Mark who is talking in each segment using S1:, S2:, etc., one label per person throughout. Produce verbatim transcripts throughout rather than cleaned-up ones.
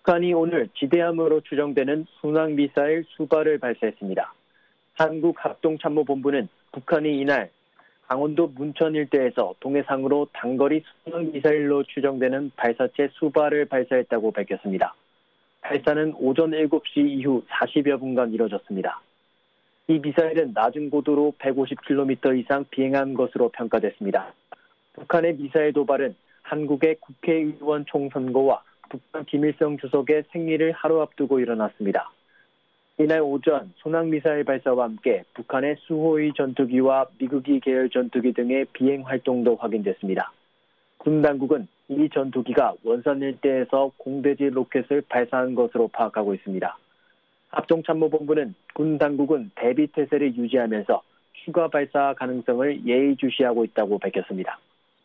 S1: 북한이 오늘 지대함으로 추정되는 순항미사일 수발을 발사했습니다. 한국합동참모본부는 북한이 이날 강원도 문천 일대에서 동해상으로 단거리 순항미사일로 추정되는 발사체 수발을 발사했다고 밝혔습니다. 발사는 오전 일곱 시 이후 사십여 분간 이뤄졌습니다. 이 미사일은 낮은 고도로 백오십 킬로미터 이상 비행한 것으로 평가됐습니다. 북한의 미사일 도발은 한국의 국회의원 총선거와 북한 김일성 주석의 생리를 하루 앞두고 일어났습니다. 이날 오전 순항미사일 발사와 함께 북한의 수호의 전투기와 미국이 계열 전투기 등의 비행 활동도 확인됐습니다. 군 당국은 이 전투기가 원산 일대에서 공대지 로켓을 발사한 것으로 파악하고 있습니다. 합동참모본부는 군 당국은 대비 태세를 유지하면서 추가 발사 가능성을 예의주시하고 있다고 밝혔습니다.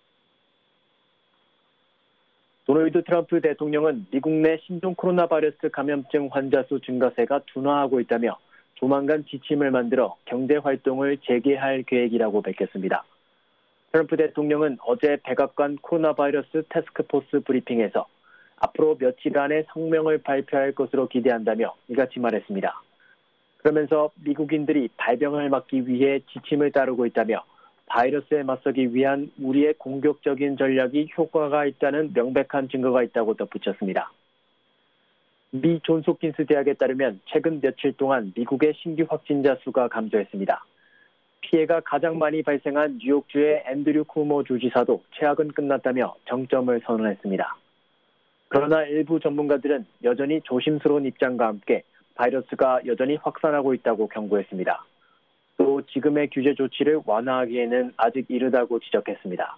S1: 도널드 트럼프 대통령은 미국 내 신종 코로나 바이러스 감염증 환자 수 증가세가 둔화하고 있다며 조만간 지침을 만들어 경제 활동을 재개할 계획이라고 밝혔습니다. 트럼프 대통령은 어제 백악관 코로나 바이러스 태스크포스 브리핑에서 앞으로 며칠 안에 성명을 발표할 것으로 기대한다며 이같이 말했습니다. 그러면서 미국인들이 발병을 막기 위해 지침을 따르고 있다며 바이러스에 맞서기 위한 우리의 공격적인 전략이 효과가 있다는 명백한 증거가 있다고 덧붙였습니다. 미 존스홉킨스 대학에 따르면 최근 며칠 동안 미국의 신규 확진자 수가 감소했습니다. 피해가 가장 많이 발생한 뉴욕주의 앤드류 쿠모 주지사도 최악은 끝났다며 정점을 선언했습니다. 그러나 일부 전문가들은 여전히 조심스러운 입장과 함께 바이러스가 여전히 확산하고 있다고 경고했습니다. 또 지금의 규제 조치를 완화하기에는 아직 이르다고 지적했습니다.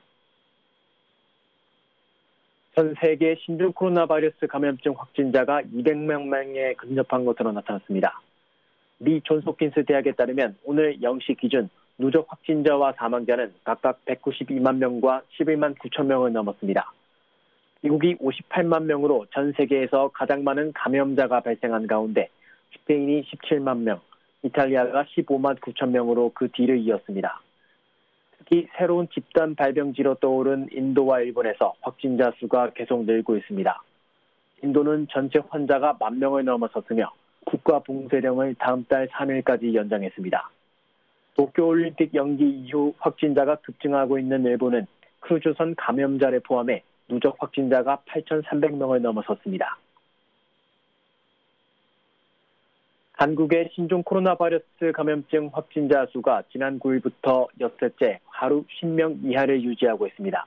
S1: 전 세계 신종 코로나 바이러스 감염증 확진자가 이백만 명에 근접한 것으로 나타났습니다. 미 존스홉킨스 대학에 따르면 오늘 영 시 기준 누적 확진자와 사망자는 각각 백구십이만 명과 십일만 구천 명을 넘었습니다. 미국이 오십팔만 명으로 전 세계에서 가장 많은 감염자가 발생한 가운데 스페인이 십칠만 명, 이탈리아가 십오만 구천 명으로 그 뒤를 이었습니다. 특히 새로운 집단 발병지로 떠오른 인도와 일본에서 확진자 수가 계속 늘고 있습니다. 인도는 전체 환자가 만 명을 넘어섰으며 국가 봉쇄령을 다음 달 삼 일까지 연장했습니다. 도쿄올림픽 연기 이후 확진자가 급증하고 있는 일본은 크루즈선 감염자를 포함해 누적 확진자가 팔천삼백 명을 넘어섰습니다. 한국의 신종 코로나 바이러스 감염증 확진자 수가 지난 구 일부터 엿새째 하루 십 명 이하를 유지하고 있습니다.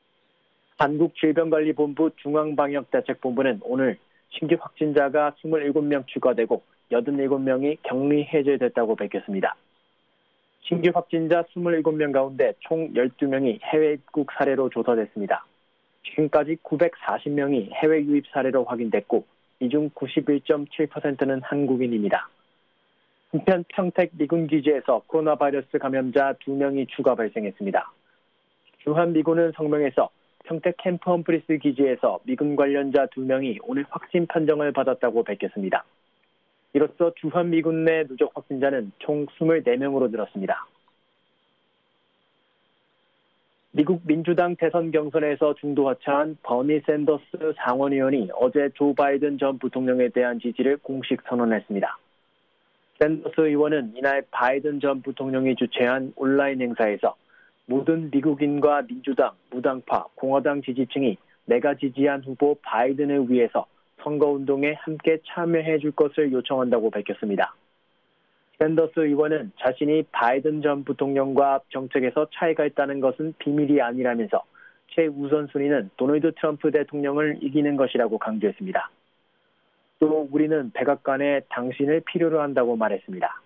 S1: 한국질병관리본부 중앙방역대책본부는 오늘 신규 확진자가 이십칠 명 추가되고 팔십칠 명이 격리 해제됐다고 밝혔습니다. 신규 확진자 이십칠 명 가운데 총 열두 명이 해외 입국 사례로 조사됐습니다. 지금까지 구백사십 명이 해외 유입 사례로 확인됐고 이 중 구십일 점 칠 퍼센트는 한국인입니다. 한편 평택 미군 기지에서 코로나 바이러스 감염자 두 명이 추가 발생했습니다. 주한미군은 성명에서 평택 캠프 험프리스 기지에서 미군 관련자 두 명이 오늘 확진 판정을 받았다고 밝혔습니다. 이로써 주한미군 내 누적 확진자는 총 이십사 명으로 늘었습니다. 미국 민주당 대선 경선에서 중도하차한 버니 샌더스 상원의원이 어제 조 바이든 전 부통령에 대한 지지를 공식 선언했습니다. 샌더스 의원은 이날 바이든 전 부통령이 주최한 온라인 행사에서 모든 미국인과 민주당, 무당파, 공화당 지지층이 내가 지지한 후보 바이든을 위해서 선거운동에 함께 참여해 줄 것을 요청한다고 밝혔습니다. 샌더스 의원은 자신이 바이든 전 부통령과 정책에서 차이가 있다는 것은 비밀이 아니라면서 최우선순위는 도널드 트럼프 대통령을 이기는 것이라고 강조했습니다. 또 우리는 백악관에 당신을 필요로 한다고 말했습니다.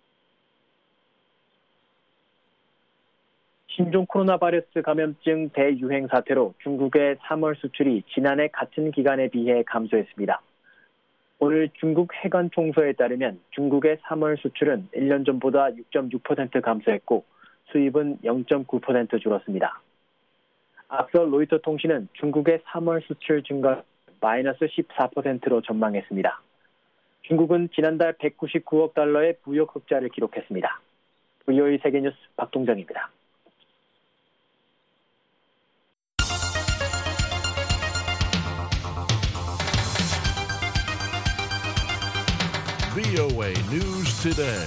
S1: 신종 코로나 바이러스 감염증 대유행 사태로 중국의 삼월 수출이 지난해 같은 기간에 비해 감소했습니다. 오늘 중국 해관 총서에 따르면 중국의 삼월 수출은 일 년 전보다 육 점 육 퍼센트 감소했고 수입은 영 점 구 퍼센트 줄었습니다. 앞서 로이터 통신은 중국의 삼월 수출 증가 마이너스 십사 퍼센트로 전망했습니다. 중국은 지난달 백구십구억 달러의 무역 흑자를 기록했습니다. 브이오에이 세계뉴스 박동정입니다.
S2: 브이오에이 News Today.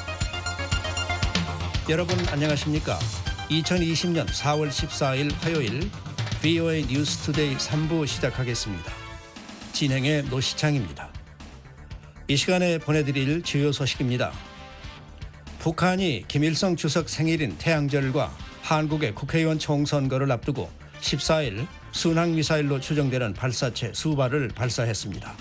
S3: 여러분 안녕하십니까? 이천이십년 사월 십사일 화요일 브이오에이 뉴스 투데이 삼 부 시작하겠습니다. 진행의 노시창입니다. 이 시간에 보내드릴 주요 소식입니다. 북한이 김일성 주석 생일인 태양절과 한국의 국회의원 총선거를 앞두고 십사일 순항미사일로 추정되는 발사체 수발을 발사했습니다.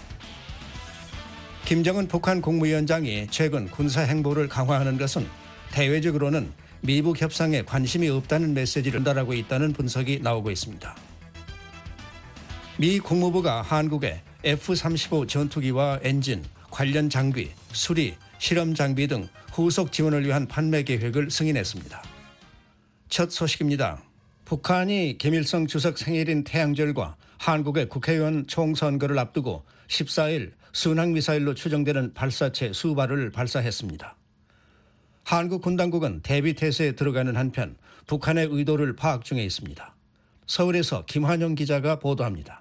S3: 김정은 북한 국무위원장이 최근 군사 행보를 강화하는 것은 대외적으로는 미북 협상에 관심이 없다는 메시지를 전달하고 있다는 분석이 나오고 있습니다. 미 국무부가 한국에 에프 삼십오 전투기와 엔진, 관련 장비, 수리, 실험 장비 등 후속 지원을 위한 판매 계획을 승인했습니다. 첫 소식입니다. 북한이 김일성 주석 생일인 태양절과 한국의 국회의원 총선거를 앞두고 십사일 순항미사일로 추정되는 발사체 수발을 발사했습니다. 한국 군 당국은 대비태세에 들어가는 한편 북한의 의도를 파악 중에 있습니다. 서울에서 김환영 기자가 보도합니다.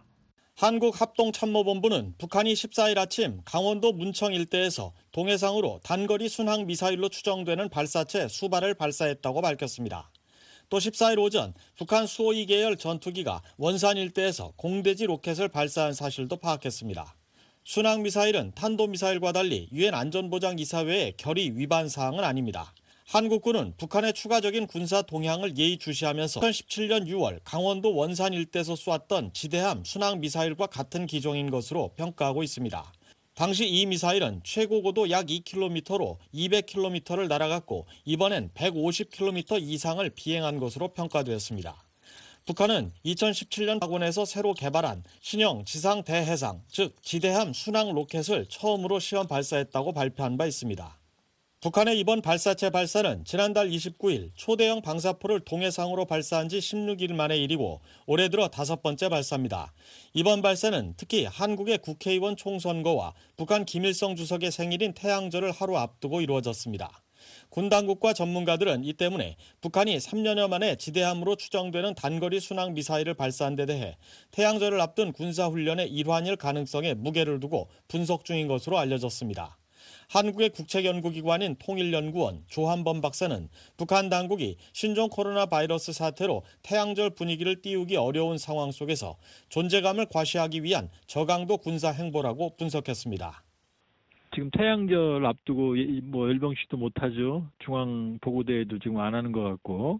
S4: 한국합동참모본부는 북한이 십사일 아침 강원도 문청 일대에서 동해상으로 단거리 순항미사일로 추정되는 발사체 수발을 발사했다고 밝혔습니다. 또 십사일 오전 북한 수호이 계열 전투기가 원산 일대에서 공대지 로켓을 발사한 사실도 파악했습니다. 순항미사일은 탄도미사일과 달리 유엔 안전보장이사회의 결의 위반 사항은 아닙니다. 한국군은 북한의 추가적인 군사 동향을 예의주시하면서 이천십칠년 유월 강원도 원산 일대에서 쏘았던 지대함 순항미사일과 같은 기종인 것으로 평가하고 있습니다. 당시 이 미사일은 최고 고도 약 이 킬로미터로 이백 킬로미터를 날아갔고 이번엔 백오십 킬로미터 이상을 비행한 것으로 평가되었습니다. 북한은 이천십칠년 학원에서 새로 개발한 신형 지상 대해상, 즉 지대함 순항 로켓을 처음으로 시험 발사했다고 발표한 바 있습니다. 북한의 이번 발사체 발사는 지난달 이십구일 초대형 방사포를 동해상으로 발사한 지 십육일 만의 일이고 올해 들어 다섯 번째 발사입니다. 이번 발사는 특히 한국의 국회의원 총선거와 북한 김일성 주석의 생일인 태양절을 하루 앞두고 이루어졌습니다. 군 당국과 전문가들은 이 때문에 북한이 삼 년여 만에 지대함으로 추정되는 단거리 순항 미사일을 발사한 데 대해 태양절을 앞둔 군사훈련의 일환일 가능성에 무게를 두고 분석 중인 것으로 알려졌습니다. 한국의 국책연구기관인 통일연구원 조한범 박사는 북한 당국이 신종 코로나 바이러스 사태로 태양절 분위기를 띄우기 어려운 상황 속에서 존재감을 과시하기 위한 저강도 군사 행보라고 분석했습니다.
S5: 지금 태양절 앞두고 뭐 열병식도 못하죠. 중앙보고대회도 지금 안 하는 것 같고,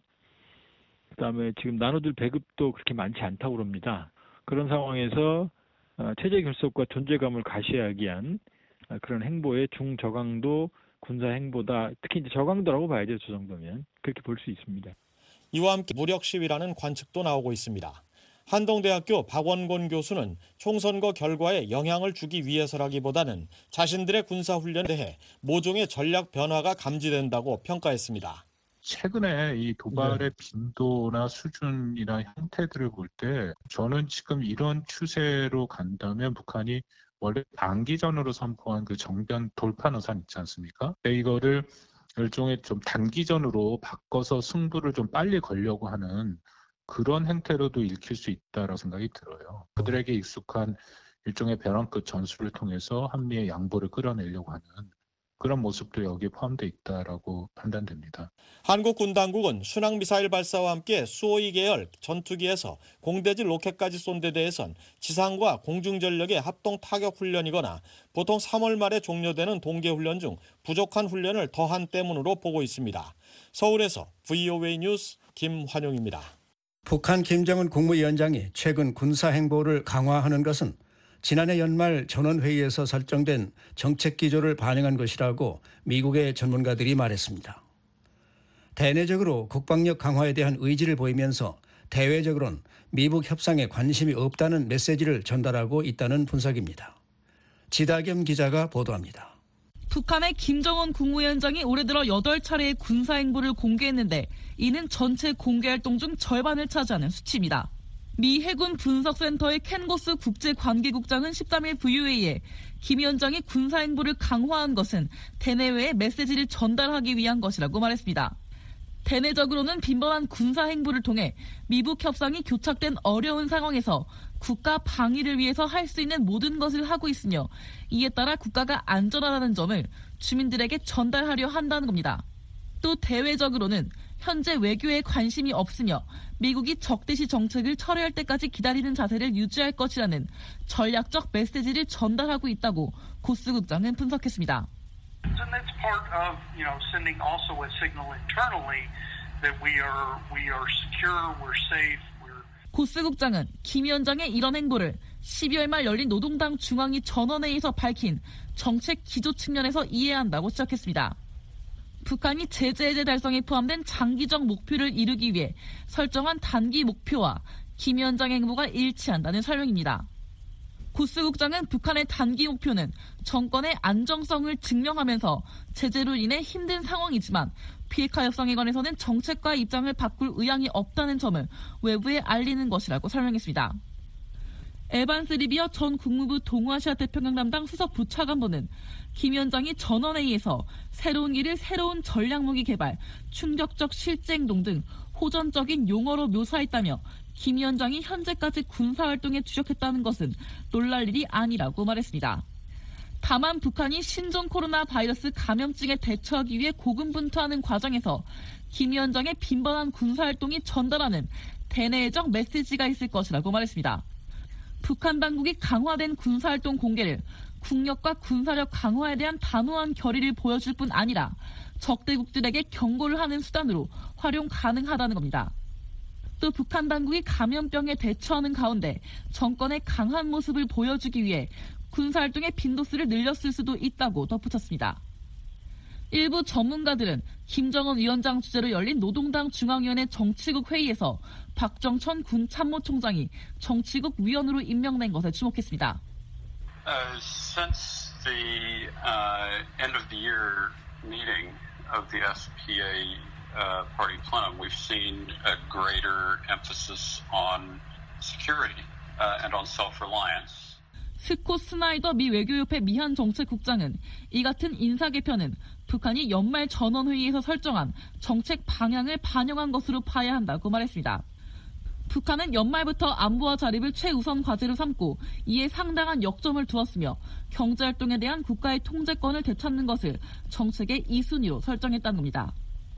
S5: 그다음에 지금 나눠줄 배급도 그렇게 많지 않다고 그럽니다. 그런 상황에서 체제 결속과 존재감을 과시하기 위한 그런 행보의 중저강도 군사 행보다. 특히 이제 저강도라고 봐야죠. 저 정도면 그렇게 볼 수 있습니다.
S4: 이와 함께 무력 시위라는 관측도 나오고 있습니다. 한동대학교 박원곤 교수는 총선거 결과에 영향을 주기 위해서라기보다는 자신들의 군사훈련에 대해 모종의 전략 변화가 감지된다고 평가했습니다.
S6: 최근에 이 도발의 네. 빈도나 수준이나 형태들을 볼 때 저는 지금 이런 추세로 간다면 북한이 원래 단기전으로 선포한 그 정변 돌파 노선 있지 않습니까? 이거를 일종의 좀 단기전으로 바꿔서 승부를 좀 빨리 걸려고 하는 그런 행태로도 읽힐 수 있다라고 생각이 들어요. 그들에게 익숙한 일종의 벼랑끝 전술을 통해서 한미의 양보를 끌어내려고 하는 그런 모습도 여기에 포함되어 있다라고 판단됩니다.
S4: 한국 군 당국은 순항미사일 발사와 함께 수호이 계열 전투기에서 공대지 로켓까지 쏜 데 대해선 지상과 공중전력의 합동 타격 훈련이거나 보통 삼월 말에 종료되는 동계훈련 중 부족한 훈련을 더한 때문으로 보고 있습니다. 서울에서 브이오에이 뉴스 김환용입니다.
S3: 북한 김정은 국무위원장이 최근 군사 행보를 강화하는 것은 지난해 연말 전원회의에서 설정된 정책 기조를 반영한 것이라고 미국의 전문가들이 말했습니다. 대내적으로 국방력 강화에 대한 의지를 보이면서 대외적으로는 미북 협상에 관심이 없다는 메시지를 전달하고 있다는 분석입니다. 지다겸 기자가 보도합니다.
S7: 북한의 김정은 국무위원장이 올해 들어 여덟 차례의 군사행보를 공개했는데 이는 전체 공개활동 중 절반을 차지하는 수치입니다. 미 해군 분석센터의 켄고스 국제관계국장은 십삼일 브이오에이에 김 위원장이 군사행보를 강화한 것은 대내외에 메시지를 전달하기 위한 것이라고 말했습니다. 대내적으로는 빈번한 군사 행보를 통해 미북 협상이 교착된 어려운 상황에서 국가 방위를 위해서 할 수 있는 모든 것을 하고 있으며 이에 따라 국가가 안전하다는 점을 주민들에게 전달하려 한다는 겁니다. 또 대외적으로는 현재 외교에 관심이 없으며 미국이 적대시 정책을 철회할 때까지 기다리는 자세를 유지할 것이라는 전략적 메시지를 전달하고 있다고 고스 국장은 분석했습니다.
S8: And that's part of, you know, sending also a signal internally that we are we are secure, we're safe. We're...
S7: 고스 국장은 김 위원장의 이런 행보를 십이월 말 열린 노동당 중앙위 전원회의에서 밝힌 정책 기조 측면에서 이해한다고 지적했습니다. 북한이 제재 해제 달성에 포함된 장기적 목표를 이루기 위해 설정한 단기 목표와 김 위원장의 행보가 일치한다는 설명입니다. 고스 국장은 북한의 단기 목표는 정권의 안정성을 증명하면서 제재로 인해 힘든 상황이지만 비핵화 협상에 관해서는 정책과 입장을 바꿀 의향이 없다는 점을 외부에 알리는 것이라고 설명했습니다. 에반스 리비어 전 국무부 동아시아 태평양 담당 수석 부차관보는 김 위원장이 전원회의에서 새로운 길을 새로운 전략무기 개발, 충격적 실제행동 등 호전적인 용어로 묘사했다며 김 위원장이 현재까지 군사활동에 주력했다는 것은 놀랄 일이 아니라고 말했습니다. 다만 북한이 신종 코로나 바이러스 감염증에 대처하기 위해 고군분투하는 과정에서 김 위원장의 빈번한 군사활동이 전달하는 대내적 메시지가 있을 것이라고 말했습니다. 북한 당국이 강화된 군사활동 공개를 국력과 군사력 강화에 대한 단호한 결의를 보여줄 뿐 아니라 적대국들에게 경고를 하는 수단으로 활용 가능하다는 겁니다. 또 북한 당국이 감염병에 대처하는 가운데 정권의 강한 모습을 보여주기 위해 군사활동의 빈도수를 늘렸을 수도 있다고 덧붙였습니다. 일부 전문가들은 김정은 위원장 주재로 열린 노동당 중앙위원회 정치국 회의에서 박정천 군 참모총장이 정치국 위원으로 임명된 것에 주목했습니다.
S9: Uh, since the uh, end of the year meeting of the S P A uh, party plenum, we've seen a greater emphasis on security uh, and on self-reliance.
S7: 스콧 스나이더 미 외교협회 미한 정책국장은 이 같은 인사 개편은 북한이 연말 전원회의에서 설정한 정책 방향을 반영한 것으로 봐야 한다고 말했습니다. 북한은 연말부터 안보와 자립을 최우선 과제로 삼고 이에 상당한 역점을 두었으며 경제활동에 대한 국가의 통제권을 되찾는 것을 정책의 이 순위로 설정했다는 겁니다.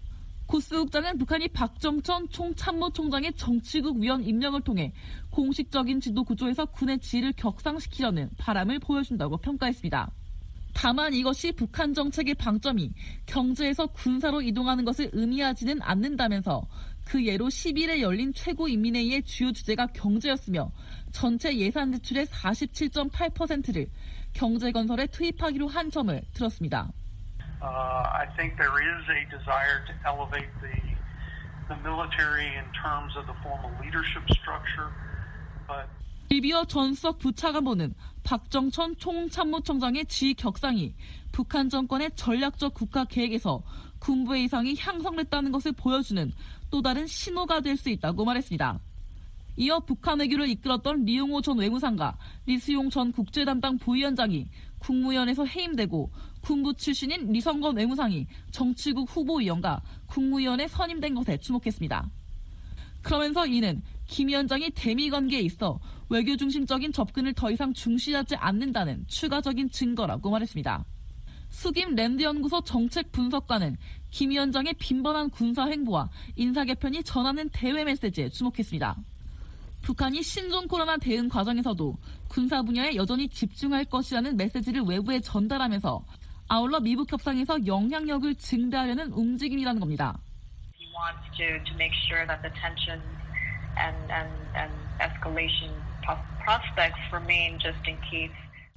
S7: 고스 국장은 북한이 박정천 총참모총장의 정치국 위원 임명을 통해 공식적인 지도 구조에서 군의 지위를 격상시키려는 바람을 보여준다고 평가했습니다. 다만 이것이 북한 정책의 방점이 경제에서 군사로 이동하는 것을 의미하지는 않는다면서 그 예로 십일에 열린 최고인민회의의 주요 주제가 경제였으며 전체 예산 지출의 사십칠 점 팔 퍼센트를 경제건설에 투입하기로 한 점을 들었습니다.
S8: Uh, I think there is a desire to elevate the the military in terms of the formal leadership structure, but
S7: 리비어 전수석 부차관보는 박정천 총참모총장의 지위 격상이 북한 정권의 전략적 국가 계획에서 군부의 이상이 향상됐다는 것을 보여주는 또 다른 신호가 될 수 있다고 말했습니다. 이어 북한 외교를 이끌었던 리용호 전 외무상과 리수용 전 국제담당 부위원장이 국무위원회에서 해임되고 군부 출신인 리성건 외무상이 정치국 후보위원과 국무위원에 선임된 것에 주목했습니다. 그러면서 이는 김 위원장이 대미 관계에 있어 외교 중심적인 접근을 더 이상 중시하지 않는다는 추가적인 증거라고 말했습니다. 수김 랜드연구소 정책분석관은 김 위원장의 빈번한 군사 행보와 인사 개편이 전하는 대외 메시지에 주목했습니다. 북한이 신종 코로나 대응 과정에서도 군사 분야에 여전히 집중할 것이라는 메시지를 외부에 전달하면서 아울러 미북 협상에서 영향력을 증대하려는 움직임이라는 겁니다.
S10: He wants to to make sure that the tension and and and escalation prospects remain just in case.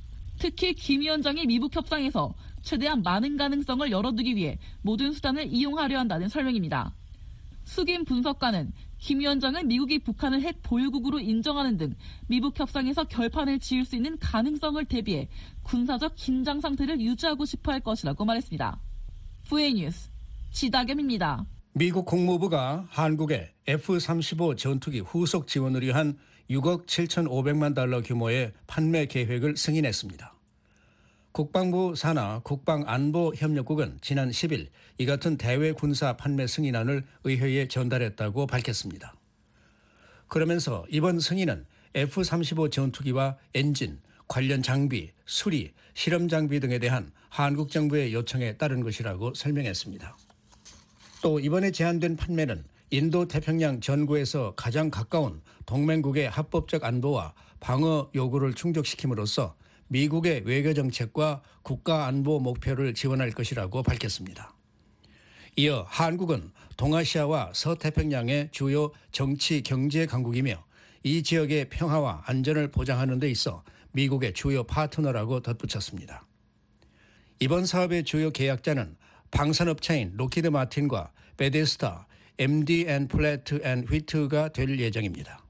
S7: 특히 김 위원장이 미북 협상에서 최대한 많은 가능성을 열어두기 위해 모든 수단을 이용하려 한다는 설명입니다. 수김 분석가는 김 위원장은 미국이 북한을 핵 보유국으로 인정하는 등 미북 협상에서 결판을 지을 수 있는 가능성을 대비해 군사적 긴장 상태를 유지하고 싶어 할 것이라고 말했습니다. 브이에이 뉴스 지다겸입니다.
S3: 미국 국무부가 한국에 에프 삼십오 전투기 후속 지원을 위한 육억 칠천오백만 달러 규모의 판매 계획을 승인했습니다. 국방부 산하 국방안보협력국은 지난 십 일 이 같은 대외 군사 판매 승인안을 의회에 전달했다고 밝혔습니다. 그러면서 이번 승인은 에프 삼십오 전투기와 엔진, 관련 장비, 수리, 실험 장비 등에 대한 한국 정부의 요청에 따른 것이라고 설명했습니다. 또 이번에 제한된 판매는 인도 태평양 전구에서 가장 가까운 동맹국의 합법적 안보와 방어 요구를 충족시킴으로써 미국의 외교 정책과 국가 안보 목표를 지원할 것이라고 밝혔습니다. 이어 한국은 동아시아와 서태평양의 주요 정치 경제 강국이며 이 지역의 평화와 안전을 보장하는 데 있어 미국의 주요 파트너라고 덧붙였습니다. 이번 사업의 주요 계약자는 방산업체인 로키드 마틴과 베데스타, 엠디 앤 플래트 앤 휘트가 될 예정입니다.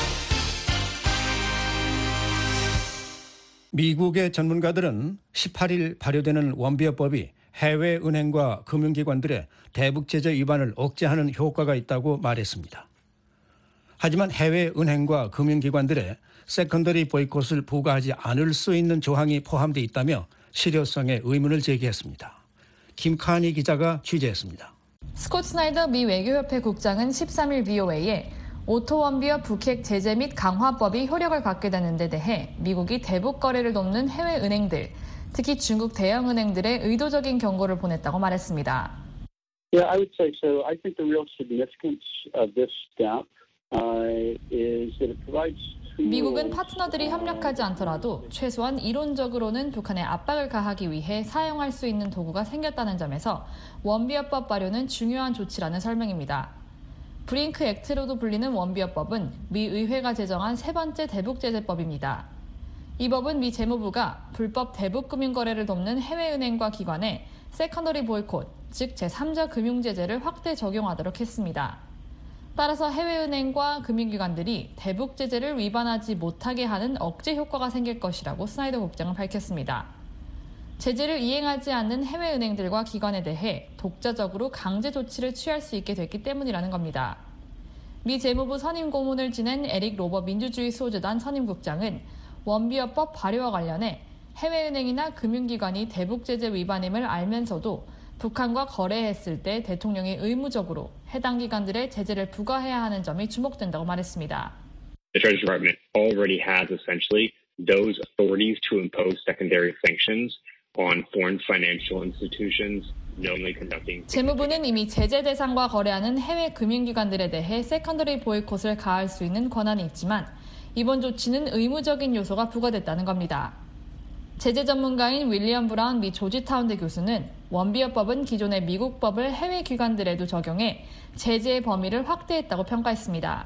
S3: 미국의 전문가들은 십팔 일 발효되는 원비어법이 해외 은행과 금융기관들의 대북 제재 위반을 억제하는 효과가 있다고 말했습니다. 하지만 해외 은행과 금융기관들의 세컨더리 보이콧을 부과하지 않을 수 있는 조항이 포함되어 있다며 실효성에 의문을 제기했습니다. 김카니 기자가 취재했습니다.
S11: 스콧 스나이더 미 외교협회 국장은 십삼 일 브이오에이에 오토원비어 북핵 제재 및 강화법이 효력을 갖게 되는 데 대해 미국이 대북 거래를 돕는 해외 은행들, 특히 중국 대형 은행들의 의도적인 경고를 보냈다고 말했습니다.
S12: Yeah, I would say so. I think the real significance of this step uh, is that it provides
S11: 미국은 파트너들이 협력하지 않더라도 최소한 이론적으로는 북한에 압박을 가하기 위해 사용할 수 있는 도구가 생겼다는 점에서 원비어법 발효는 중요한 조치라는 설명입니다. 브링크 액트로도 불리는 원비어법은 미 의회가 제정한 세 번째 대북제재법입니다. 이 법은 미 재무부가 불법 대북금융 거래를 돕는 해외은행과 기관에 세컨더리 보이콧, 즉 제삼자 금융제재를 확대 적용하도록 했습니다. 따라서 해외은행과 금융기관들이 대북 제재를 위반하지 못하게 하는 억제 효과가 생길 것이라고 스나이더 국장은 밝혔습니다. 제재를 이행하지 않는 해외은행들과 기관에 대해 독자적으로 강제 조치를 취할 수 있게 됐기 때문이라는 겁니다. 미 재무부 선임 고문을 지낸 에릭 로버 민주주의 수호재단 선임국장은 원비어법 발효와 관련해 해외은행이나 금융기관이 대북 제재 위반임을 알면서도 북한과 거래했을 때 대통령이 의무적으로 해당 기관들의 제재를 부과해야 하는 점이 주목된다고 말했습니다.
S13: The Treasury Department already has essentially those authorities to impose secondary sanctions on foreign financial institutions knowingly conducting.
S11: 재무부는 이미 제재 대상과 거래하는 해외 금융기관들에 대해 세컨더리 보이콧을 가할 수 있는 권한이 있지만 이번 조치는 의무적인 요소가 부과됐다는 겁니다. 제재 전문가인 윌리엄 브라운 미 조지타운대 교수는 원비어법은 기존의 미국 법을 해외 기관들에도 적용해 제재의 범위를 확대했다고 평가했습니다.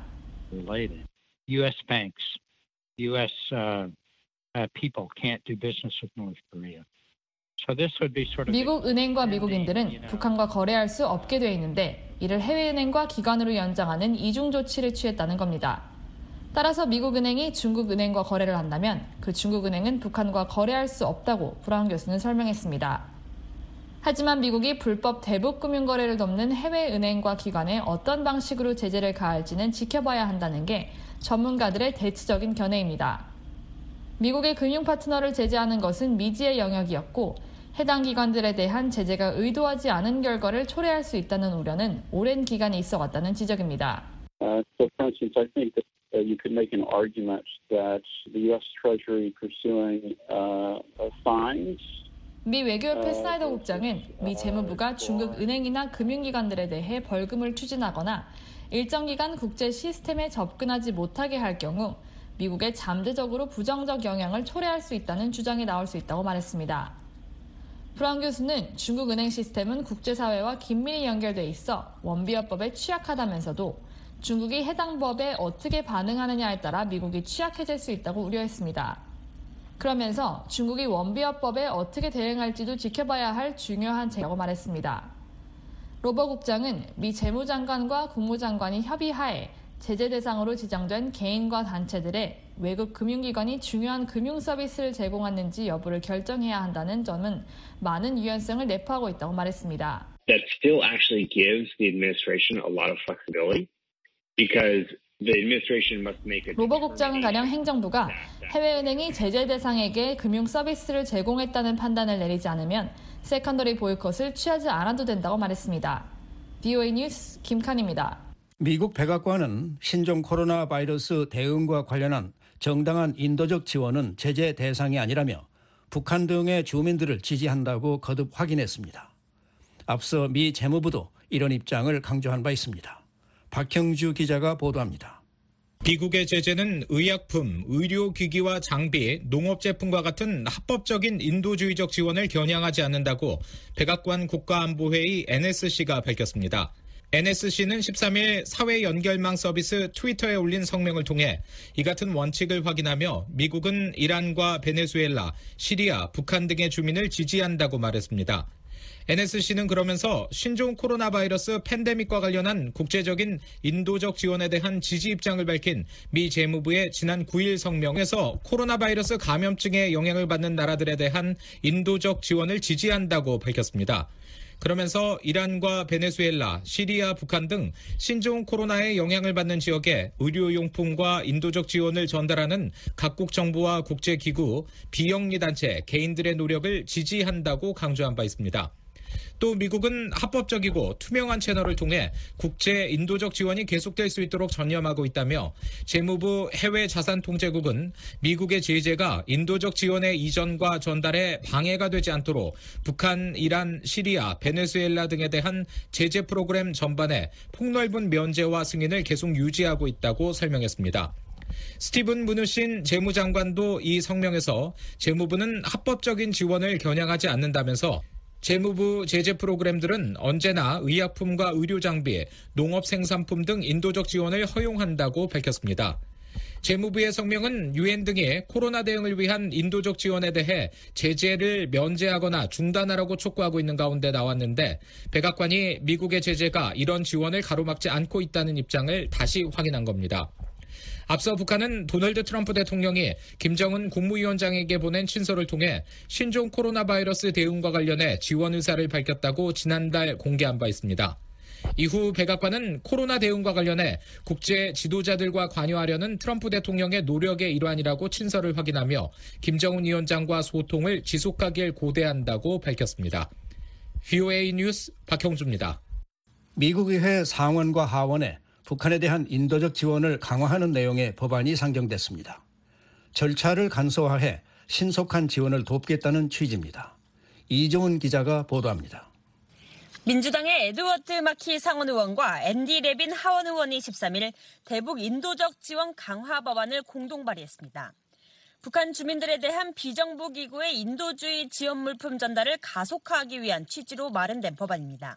S14: U S banks, U S uh, uh, people can't do business with North Korea. So this would be sort of
S11: 미국 은행과 미국인들은 북한과 거래할 수 없게 돼 있는데 이를 해외 은행과 기관으로 연장하는 이중 조치를 취했다는 겁니다. 따라서 미국 은행이 중국 은행과 거래를 한다면 그 중국 은행은 북한과 거래할 수 없다고 브라운 교수는 설명했습니다. 하지만 미국이 불법 대북 금융 거래를 돕는 해외 은행과 기관에 어떤 방식으로 제재를 가할지는 지켜봐야 한다는 게 전문가들의 대치적인 견해입니다. 미국의 금융 파트너를 제재하는 것은 미지의 영역이었고 해당 기관들에 대한 제재가 의도하지 않은 결과를 초래할 수 있다는 우려는 오랜 기간이 있어왔다는 지적입니다.
S12: Uh, so for instance, I think that uh, you could make an argument that the U S Treasury pursuing uh, fines.
S11: 미 외교협회 스나이더 국장은 미 재무부가 중국 은행이나 금융기관들에 대해 벌금을 추진하거나 일정 기간 국제 시스템에 접근하지 못하게 할 경우 미국에 잠재적으로 부정적 영향을 초래할 수 있다는 주장이 나올 수 있다고 말했습니다. 브라운 교수는 중국 은행 시스템은 국제사회와 긴밀히 연결돼 있어 원비어법에 취약하다면서도 중국이 해당 법에 어떻게 반응하느냐에 따라 미국이 취약해질 수 있다고 우려했습니다. 그러면서 중국이 원비어법에 어떻게 대응할지도 지켜봐야 할 중요한 제라고 말했습니다. 로버 국장은 미 재무장관과 국무장관이 협의하에 제재 대상으로 지정된 개인과 단체들의 외국 금융기관이 중요한 금융 서비스를 제공하는지 여부를 결정해야 한다는 점은 많은 유연성을 내포하고 있다고 말했습니다.
S13: That still actually gives the administration a lot of flexibility because The administration must make a
S11: 로버 국장은 가령 행정부가 해외은행이 제재 대상에게 금융 서비스를 제공했다는 판단을 내리지 않으면 세컨더리 보이콧을 취하지 않아도 된다고 말했습니다. 브이오에이 뉴스 김칸입니다.
S3: 미국 백악관은 신종 코로나 바이러스 대응과 관련한 정당한 인도적 지원은 제재 대상이 아니라며 북한 등의 주민들을 지지한다고 거듭 확인했습니다. 앞서 미 재무부도 이런 입장을 강조한 바 있습니다. 박형주 기자가 보도합니다.
S15: 미국의 제재는 의약품, 의료기기와 장비, 농업제품과 같은 합법적인 인도주의적 지원을 겨냥하지 않는다고 백악관 국가안보회의 엔에스씨가 밝혔습니다. 엔에스씨는 십삼 일 사회 연결망 서비스 트위터에 올린 성명을 통해 이 같은 원칙을 확인하며 미국은 이란과 베네수엘라, 시리아, 북한 등의 주민을 지지한다고 말했습니다. 엔에스씨는 그러면서 신종 코로나 바이러스 팬데믹과 관련한 국제적인 인도적 지원에 대한 지지 입장을 밝힌 미 재무부의 지난 구 일 성명에서 코로나 바이러스 감염증에 영향을 받는 나라들에 대한 인도적 지원을 지지한다고 밝혔습니다. 그러면서 이란과 베네수엘라, 시리아, 북한 등 신종 코로나에 영향을 받는 지역에 의료용품과 인도적 지원을 전달하는 각국 정부와 국제기구, 비영리 단체, 개인들의 노력을 지지한다고 강조한 바 있습니다. 또 미국은 합법적이고 투명한 채널을 통해 국제 인도적 지원이 계속될 수 있도록 전념하고 있다며 재무부 해외자산통제국은 미국의 제재가 인도적 지원의 이전과 전달에 방해가 되지 않도록 북한, 이란, 시리아, 베네수엘라 등에 대한 제재 프로그램 전반에 폭넓은 면제와 승인을 계속 유지하고 있다고 설명했습니다. 스티븐 무누신 재무장관도 이 성명에서 재무부는 합법적인 지원을 겨냥하지 않는다면서 재무부 제재 프로그램들은 언제나 의약품과 의료장비, 농업생산품 등 인도적 지원을 허용한다고 밝혔습니다. 재무부의 성명은 유엔 등이 코로나 대응을 위한 인도적 지원에 대해 제재를 면제하거나 중단하라고 촉구하고 있는 가운데 나왔는데 백악관이 미국의 제재가 이런 지원을 가로막지 않고 있다는 입장을 다시 확인한 겁니다. 앞서 북한은 도널드 트럼프 대통령이 김정은 국무위원장에게 보낸 친서를 통해 신종 코로나 바이러스 대응과 관련해 지원 의사를 밝혔다고 지난달 공개한 바 있습니다. 이후 백악관은 코로나 대응과 관련해 국제 지도자들과 관여하려는 트럼프 대통령의 노력의 일환이라고 친서를 확인하며 김정은 위원장과 소통을 지속하길 고대한다고 밝혔습니다. 브이오에이 뉴스 박형주입니다.
S3: 미국의회 상원과 하원에 북한에 대한 인도적 지원을 강화하는 내용의 법안이 상정됐습니다. 절차를 간소화해 신속한 지원을 돕겠다는 취지입니다. 이종훈 기자가 보도합니다.
S16: 민주당의 에드워드 마키 상원 의원과 앤디 레빈 하원 의원이 십삼 일 대북 인도적 지원 강화 법안을 공동 발의했습니다. 북한 주민들에 대한 비정부 기구의 인도주의 지원 물품 전달을 가속화하기 위한 취지로 마련된 법안입니다.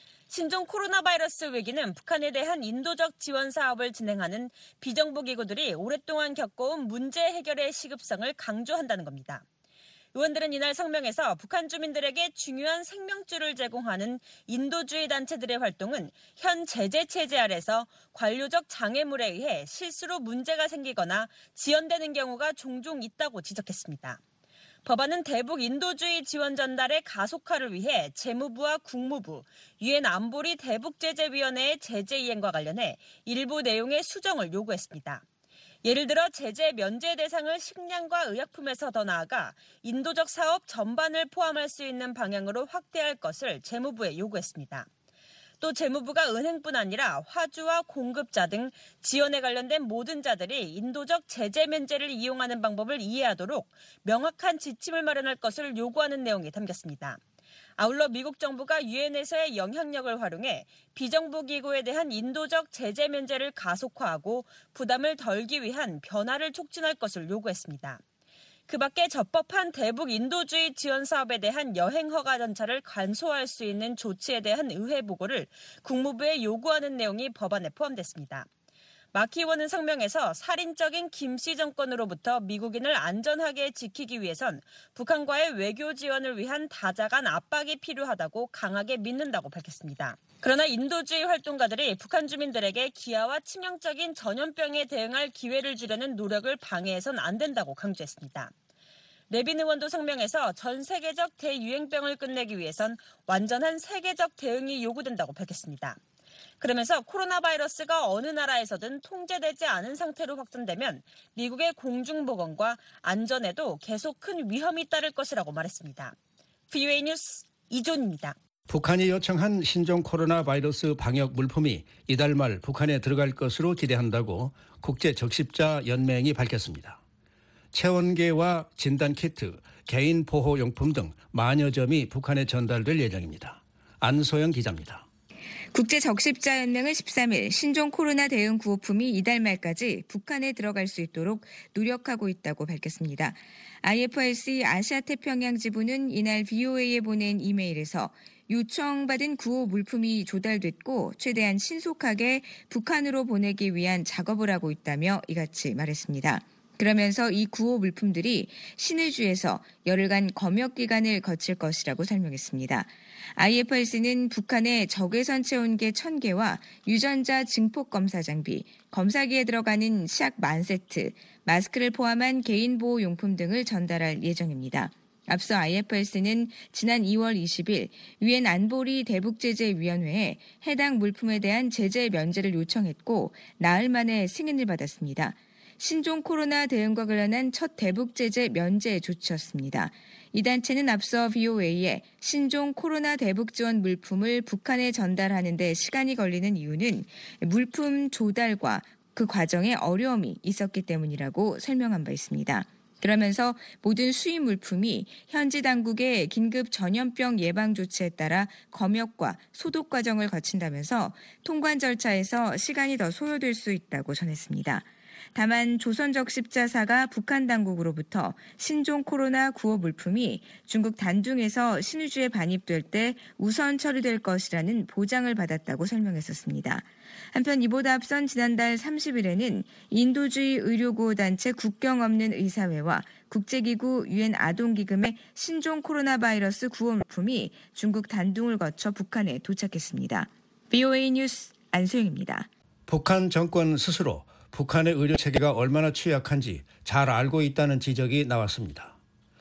S16: 신종 코로나 바이러스 위기는 북한에 대한 인도적 지원 사업을 진행하는 비정부 기구들이 오랫동안 겪어온 문제 해결의 시급성을 강조한다는 겁니다. 의원들은 이날 성명에서 북한 주민들에게 중요한 생명줄을 제공하는 인도주의 단체들의 활동은 현 제재 체제 아래서 관료적 장애물에 의해 실수로 문제가 생기거나 지연되는 경우가 종종 있다고 지적했습니다. 법안은 대북 인도주의 지원 전달의 가속화를 위해 재무부와 국무부, 유엔 안보리 대북제재위원회의 제재 이행과 관련해 일부 내용의 수정을 요구했습니다. 예를 들어 제재 면제 대상을 식량과 의약품에서 더 나아가 인도적 사업 전반을 포함할 수 있는 방향으로 확대할 것을 재무부에 요구했습니다. 또 재무부가 은행뿐 아니라 화주와 공급자 등 지원에 관련된 모든 자들이 인도적 제재 면제를 이용하는 방법을 이해하도록 명확한 지침을 마련할 것을 요구하는 내용이 담겼습니다. 아울러 미국 정부가 유엔에서의 영향력을 활용해 비정부 기구에 대한 인도적 제재 면제를 가속화하고 부담을 덜기 위한 변화를 촉진할 것을 요구했습니다. 그 밖에 적법한 대북 인도주의 지원 사업에 대한 여행 허가 절차를 간소화할 수 있는 조치에 대한 의회 보고를 국무부에 요구하는 내용이 법안에 포함됐습니다. 마키 의원은 성명에서 살인적인 김씨 정권으로부터 미국인을 안전하게 지키기 위해선 북한과의 외교 지원을 위한 다자간 압박이 필요하다고 강하게 믿는다고 밝혔습니다. 그러나 인도주의 활동가들이 북한 주민들에게 기아와 치명적인 전염병에 대응할 기회를 주려는 노력을 방해해선 안 된다고 강조했습니다. 레빈 의원도 성명에서 전 세계적 대유행병을 끝내기 위해선 완전한 세계적 대응이 요구된다고 밝혔습니다. 그러면서 코로나 바이러스가 어느 나라에서든 통제되지 않은 상태로 확산되면 미국의 공중보건과 안전에도 계속 큰 위험이 따를 것이라고 말했습니다. 브이오에이 뉴스 이존입니다.
S3: 북한이 요청한 신종 코로나 바이러스 방역 물품이 이달 말 북한에 들어갈 것으로 기대한다고 국제적십자 연맹이 밝혔습니다. 체온계와 진단키트, 개인 보호용품 등 만여 점이 북한에 전달될 예정입니다. 안소영 기자입니다.
S17: 국제적십자연맹은 십삼 일 신종 코로나 대응 구호품이 이달 말까지 북한에 들어갈 수 있도록 노력하고 있다고 밝혔습니다. 아이에프알씨 아시아태평양 지부는 이날 브이오에이에 보낸 이메일에서 요청받은 구호 물품이 조달됐고 최대한 신속하게 북한으로 보내기 위한 작업을 하고 있다며 이같이 말했습니다. 그러면서 이 구호 물품들이 신의주에서 열흘간 검역 기간을 거칠 것이라고 설명했습니다. 아이에프알씨는 북한에 적외선 체온계 천 개와 유전자 증폭 검사 장비, 검사기에 들어가는 샥 만 세트, 마스크를 포함한 개인 보호 용품 등을 전달할 예정입니다. 앞서 아이에프알씨는 지난 이월 이십일 유엔 안보리 대북제재위원회에 해당 물품에 대한 제재 면제를 요청했고 나흘 만에 승인을 받았습니다. 신종 코로나 대응과 관련한 첫 대북 제재 면제 조치였습니다. 이 단체는 앞서 브이오에이에 신종 코로나 대북 지원 물품을 북한에 전달하는 데 시간이 걸리는 이유는 물품 조달과 그 과정에 어려움이 있었기 때문이라고 설명한 바 있습니다. 그러면서 모든 수입 물품이 현지 당국의 긴급 전염병 예방 조치에 따라 검역과 소독 과정을 거친다면서 통관 절차에서 시간이 더 소요될 수 있다고 전했습니다. 다만 조선적십자사가 북한 당국으로부터 신종 코로나 구호 물품이 중국 단둥에서 신의주에 반입될 때 우선 처리될 것이라는 보장을 받았다고 설명했었습니다. 한편 이보다 앞선 지난달 삼십 일에는 인도주의 의료구호단체 국경 없는 의사회와 국제기구 유엔 아동기금의 신종 코로나 바이러스 구호 물품이 중국 단둥을 거쳐 북한에 도착했습니다. 브이오에이 뉴스 안소영입니다.
S3: 북한 정권 스스로 북한의 의료 체계가 얼마나 취약한지 잘 알고 있다는 지적이 나왔습니다.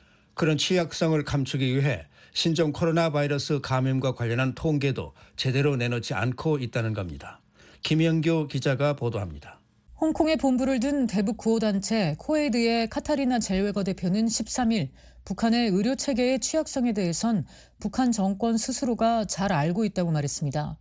S3: 그런 취약성을 감추기 위해 신종 코로나 바이러스 감염과 관련한 통계도 제대로 내놓지 않고 있다는 겁니다. 김영교 기자가 보도합니다.
S18: 홍콩에 본부를 둔 대북 구호단체 코에이드의 카타리나 젤웨거 대표는 십삼 일 북한의 의료 체계의 취약성에 대해선 북한 정권 스스로가 잘 알고 있다고 말했습니다.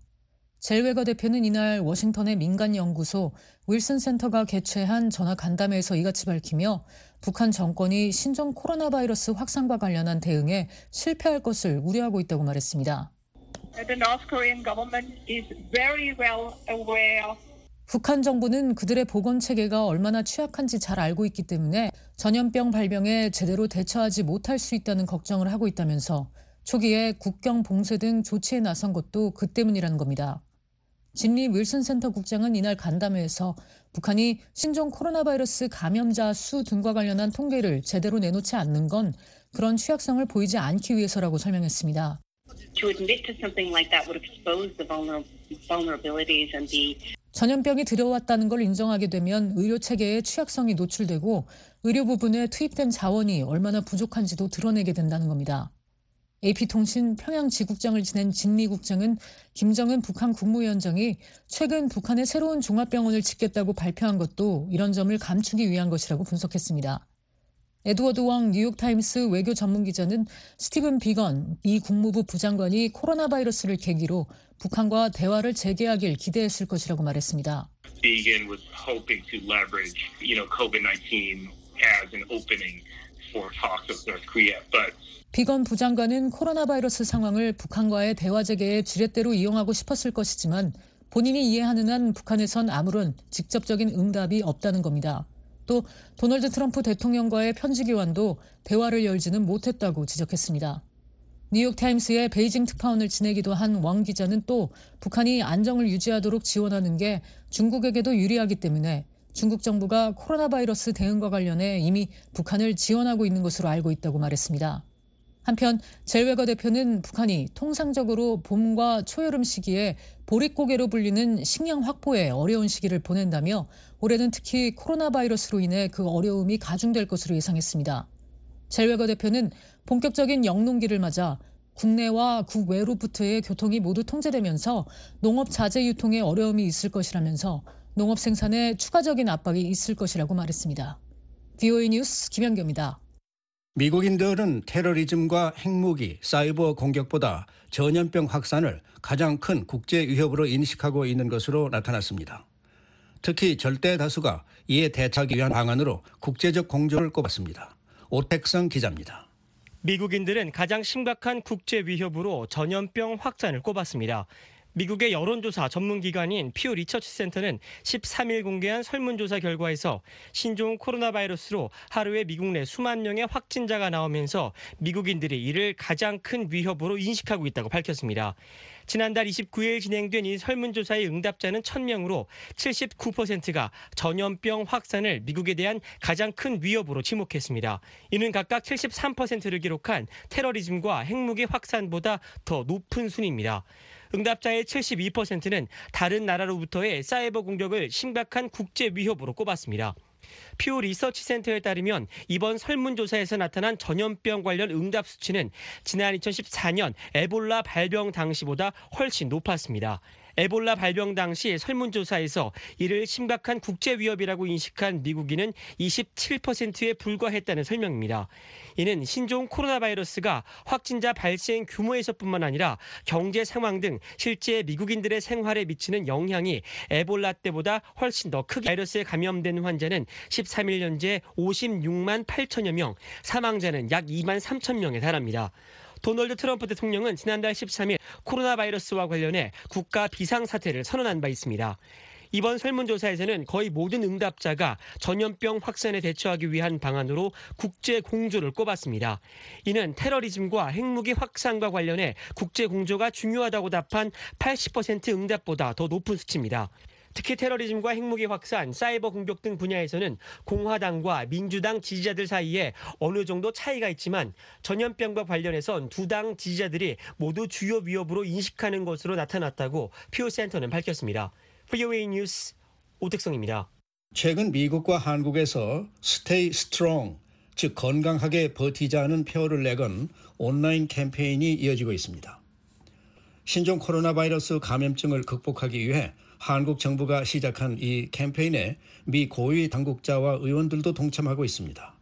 S18: 젤웨거 대표는 이날 워싱턴의 민간연구소 윌슨 센터가 개최한 전화 간담회에서 이같이 밝히며 북한 정권이 신종 코로나 바이러스 확산과 관련한 대응에 실패할 것을 우려하고 있다고 말했습니다.
S19: The North Korean government is very well aware.
S18: 북한 정부는 그들의 보건 체계가 얼마나 취약한지 잘 알고 있기 때문에 전염병 발병에 제대로 대처하지 못할 수 있다는 걱정을 하고 있다면서 초기에 국경 봉쇄 등 조치에 나선 것도 그 때문이라는 겁니다. 진리 윌슨 센터 국장은 이날 간담회에서 북한이 신종 코로나 바이러스 감염자 수 등과 관련한 통계를 제대로 내놓지 않는 건 그런 취약성을 보이지 않기 위해서라고 설명했습니다.
S19: To admit to something like that would expose the vulnerabilities and the
S18: 전염병이 들어왔다는 걸 인정하게 되면 의료 체계의 취약성이 노출되고 의료 부분에 투입된 자원이 얼마나 부족한지도 드러내게 된다는 겁니다. 에이피통신 평양지국장을 지낸 진리 국장은 김정은 북한 국무위원장이 최근 북한의 새로운 종합병원을 짓겠다고 발표한 것도 이런 점을 감추기 위한 것이라고 분석했습니다. 에드워드 왕 뉴욕타임스 외교 전문기자는 스티븐 비건 미 국무부 부장관이 코로나 바이러스를 계기로 북한과 대화를 재개하길 기대했을 것이라고 말했습니다.
S20: Begin was hoping to leverage, you know, 코비드 나인틴 as an opening for talks with North Korea, but
S18: 비건 부장관은 코로나 바이러스 상황을 북한과의 대화 재개의 지렛대로 이용하고 싶었을 것이지만 본인이 이해하는 한 북한에선 아무런 직접적인 응답이 없다는 겁니다. 또 도널드 트럼프 대통령과의 편지 교환도 대화를 열지는 못했다고 지적했습니다. 뉴욕타임스의 베이징 특파원을 지내기도 한 왕 기자는 또 북한이 안정을 유지하도록 지원하는 게 중국에게도 유리하기 때문에 중국 정부가 코로나 바이러스 대응과 관련해 이미 북한을 지원하고 있는 것으로 알고 있다고 말했습니다. 한편 젤웨거 대표는 북한이 통상적으로 봄과 초여름 시기에 보릿고개로 불리는 식량 확보에 어려운 시기를 보낸다며 올해는 특히 코로나 바이러스로 인해 그 어려움이 가중될 것으로 예상했습니다. 젤웨거 대표는 본격적인 영농기를 맞아 국내와 국외로부터의 교통이 모두 통제되면서 농업 자재 유통에 어려움이 있을 것이라면서 농업 생산에 추가적인 압박이 있을 것이라고 말했습니다. 브이오에이 뉴스 김연경입니다.
S3: 미국인들은 테러리즘과 핵무기, 사이버 공격보다 전염병 확산을 가장 큰 국제 위협으로 인식하고 있는 것으로 나타났습니다. 특히 절대 다수가 이에 대처하기 위한 방안으로 국제적 공조를 꼽았습니다. 오택성 기자입니다.
S21: 미국인들은 가장 심각한 국제 위협으로 전염병 확산을 꼽았습니다. 미국의 여론조사 전문기관인 퓨 리서치 센터는 십삼 일 공개한 설문조사 결과에서 신종 코로나 바이러스로 하루에 미국 내 수만 명의 확진자가 나오면서 미국인들이 이를 가장 큰 위협으로 인식하고 있다고 밝혔습니다. 지난달 이십구 일 진행된 이 설문조사의 응답자는 천 명으로 칠십구 퍼센트가 전염병 확산을 미국에 대한 가장 큰 위협으로 지목했습니다. 이는 각각 칠십삼 퍼센트를 기록한 테러리즘과 핵무기 확산보다 더 높은 순입니다. 응답자의 칠십이 퍼센트는 다른 나라로부터의 사이버 공격을 심각한 국제 위협으로 꼽았습니다. 퓨 리서치 센터에 따르면 이번 설문조사에서 나타난 전염병 관련 응답 수치는 지난 이천십사 년 에볼라 발병 당시보다 훨씬 높았습니다. 에볼라 발병 당시 설문조사에서 이를 심각한 국제 위협이라고 인식한 미국인은 이십칠 퍼센트에 불과했다는 설명입니다. 이는 신종 코로나 바이러스가 확진자 발생 규모에서뿐만 아니라 경제 상황 등 실제 미국인들의 생활에 미치는 영향이 에볼라 때보다 훨씬 더 크게 바이러스에 감염된 환자는 십삼 일 현재 오십육만 팔천여 명, 사망자는 약 이만 삼천 명에 달합니다. 도널드 트럼프 대통령은 지난달 십삼 일 코로나 바이러스와 관련해 국가 비상사태를 선언한 바 있습니다. 이번 설문조사에서는 거의 모든 응답자가 전염병 확산에 대처하기 위한 방안으로 국제 공조를 꼽았습니다. 이는 테러리즘과 핵무기 확산과 관련해 국제 공조가 중요하다고 답한 팔십 퍼센트 응답보다 더 높은 수치입니다. 특히 테러리즘과 핵무기 확산, 사이버 공격 등 분야에서는 공화당과 민주당 지지자들 사이에 어느 정도 차이가 있지만 전염병과 관련해선 두 당 지지자들이 모두 주요 위협으로 인식하는 것으로 나타났다고 퓨 센터는 밝혔습니다. 브이오에이 뉴스 오택성입니다.
S3: 최근 미국과 한국에서 Stay Strong, 즉 건강하게 버티자는 표어를 내건 온라인 캠페인이 이어지고 있습니다. 신종 코로나 바이러스 감염증을 극복하기 위해 한국 정부가 시작한 이 캠페인에 미 고위 당국자와 의원들도 동참하고 있습니다.